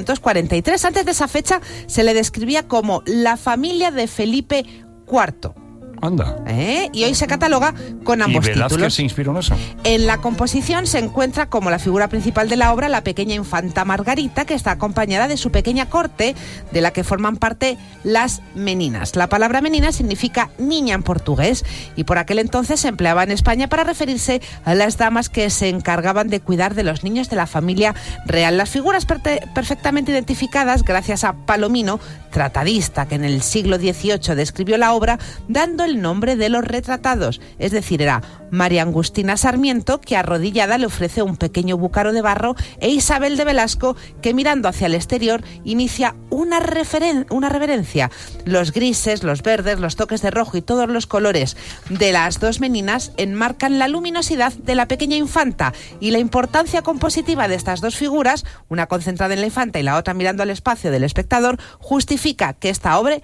1843. Antes de esa fecha se le describía como la familia de Felipe IV. Anda. Y hoy se cataloga con ambos títulos. ¿Y Velázquez se inspiró en eso? En la composición se encuentra como la figura principal de la obra la pequeña infanta Margarita, que está acompañada de su pequeña corte, de la que forman parte las meninas. La palabra menina significa niña en portugués y por aquel entonces se empleaba en España para referirse a las damas que se encargaban de cuidar de los niños de la familia real. Las figuras perfectamente identificadas gracias a Palomino, tratadista que en el siglo XVIII describió la obra, dando el nombre de los retratados, es decir, era María Angustina Sarmiento, que arrodillada le ofrece un pequeño búcaro de barro, e Isabel de Velasco, que mirando hacia el exterior inicia una reverencia. Los grises, los verdes, los toques de rojo y todos los colores de las dos meninas enmarcan la luminosidad de la pequeña infanta, y la importancia compositiva de estas dos figuras, una concentrada en la infanta y la otra mirando al espacio del espectador, justifica que esta obra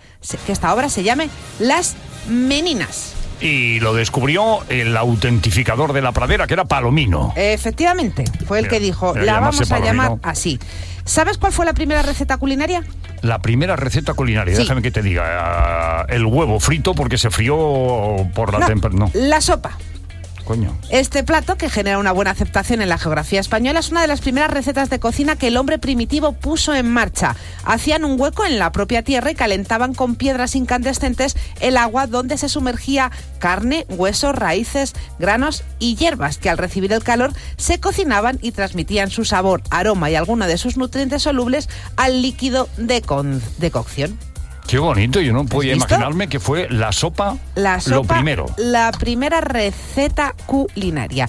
se llame Las Meninas. Y lo descubrió el autentificador de la pradera, que era Palomino. Efectivamente, fue el que dijo, la vamos a llamar así. ¿Sabes cuál fue la primera receta culinaria? La primera receta culinaria, sí. Déjame que te diga, el huevo frito porque se frió por la temperatura. No, la sopa. Coño. Este plato, que genera una buena aceptación en la geografía española, es una de las primeras recetas de cocina que el hombre primitivo puso en marcha. Hacían un hueco en la propia tierra y calentaban con piedras incandescentes el agua donde se sumergía carne, huesos, raíces, granos y hierbas, que al recibir el calor se cocinaban y transmitían su sabor, aroma y alguno de sus nutrientes solubles al líquido de cocción. Qué bonito, yo no podía imaginarme que fue la sopa lo primero. La primera receta culinaria.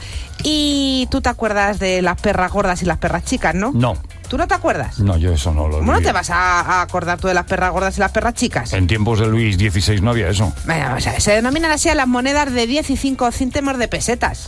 Y tú te acuerdas de las perras gordas y las perras chicas, ¿no? No. ¿Tú no te acuerdas? No, yo eso no lo ¿Cómo no te vas a acordar tú de las perras gordas y las perras chicas? En tiempos de Luis XVI no había eso. Bueno, o sea, se denominan así a las monedas de 10 y 5 céntimos de pesetas.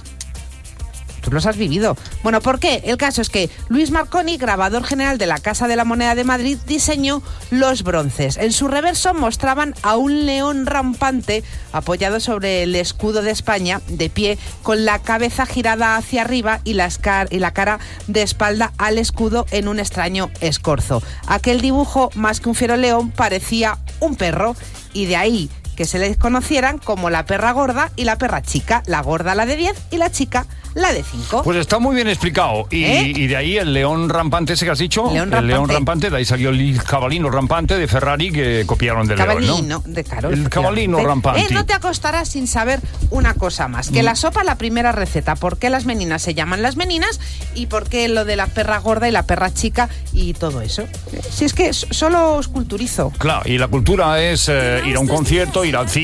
Tú los has vivido. Bueno, ¿por qué? El caso es que Luis Marconi, grabador general de la Casa de la Moneda de Madrid, diseñó los bronces. En su reverso mostraban a un león rampante apoyado sobre el escudo de España, de pie, con la cabeza girada hacia arriba y la cara de espalda al escudo en un extraño escorzo. Aquel dibujo, más que un fiero león, parecía un perro, y de ahí que se les conocieran como la perra gorda y la perra chica. La gorda la de 10 y la chica la de 5. Pues está muy bien explicado. Y de ahí el león rampante ese que has dicho. León rampante, de ahí salió el cabalino rampante de Ferrari, que copiaron del león, ¿no? El cabalino rampante. No te acostarás sin saber una cosa más. Que la sopa, la primera receta. ¿Por qué las meninas se llaman las meninas? Y por qué lo de la perra gorda y la perra chica y todo eso. Si es que solo os culturizo. Claro, y la cultura es ir a un concierto, ir al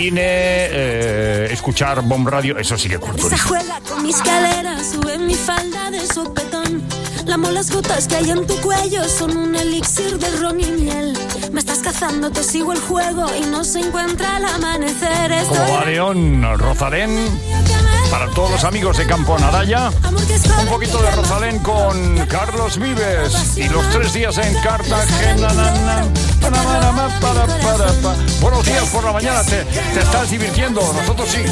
cine, escuchar Bomb Radio. Eso sí que culturizo. Sube mi falda de sopetón. Lamo las gotas que hay en tu cuello, son un elixir de ron y miel. Me estás cazando, te sigo el juego y no se encuentra el amanecer. Como va León, Rosalén, para todos los amigos de Campo Naraya, un poquito de Rosalén con Carlos Vives y los 3 días en Cartagena. Buenos días por la mañana, te estás divirtiendo, nosotros sí.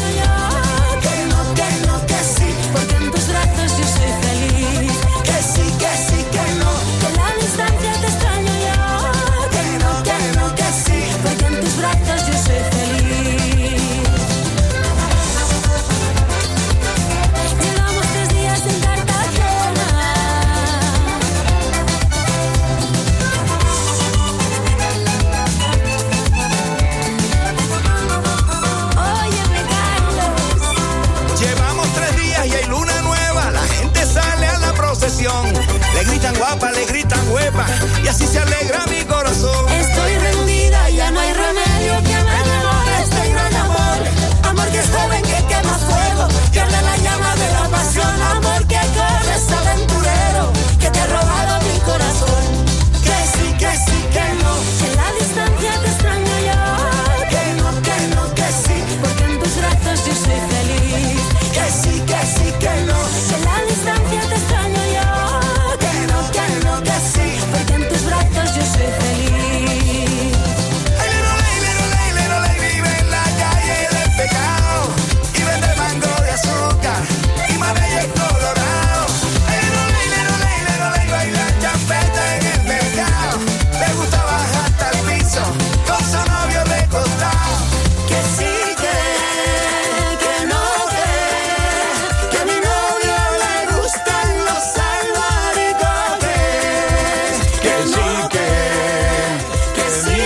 Porque en tus brazos yo soy feliz. Que sí, que no. Que en la distancia te extraño yo. Que no, que sí. Porque en tus brazos yo soy feliz. Llevamos 3 días en Cartagena. Óyeme, Carlos.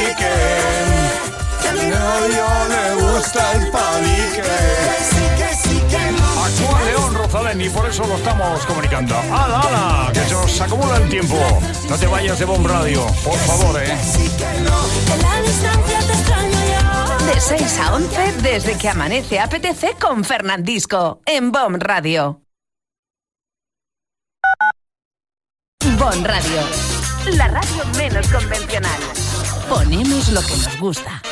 palique. Que a Dios le gusta el palique. Actúa León Rosalén y por eso lo estamos comunicando. ¡Hala, hala! Que se nos acumula el tiempo. No te vayas de Bomb Radio, por favor, ¿eh? De 6 a 11, desde que amanece apetece con Fernandisco, en Bomb Radio. Bomb Radio, la radio menos convencional. Ponemos lo que nos gusta.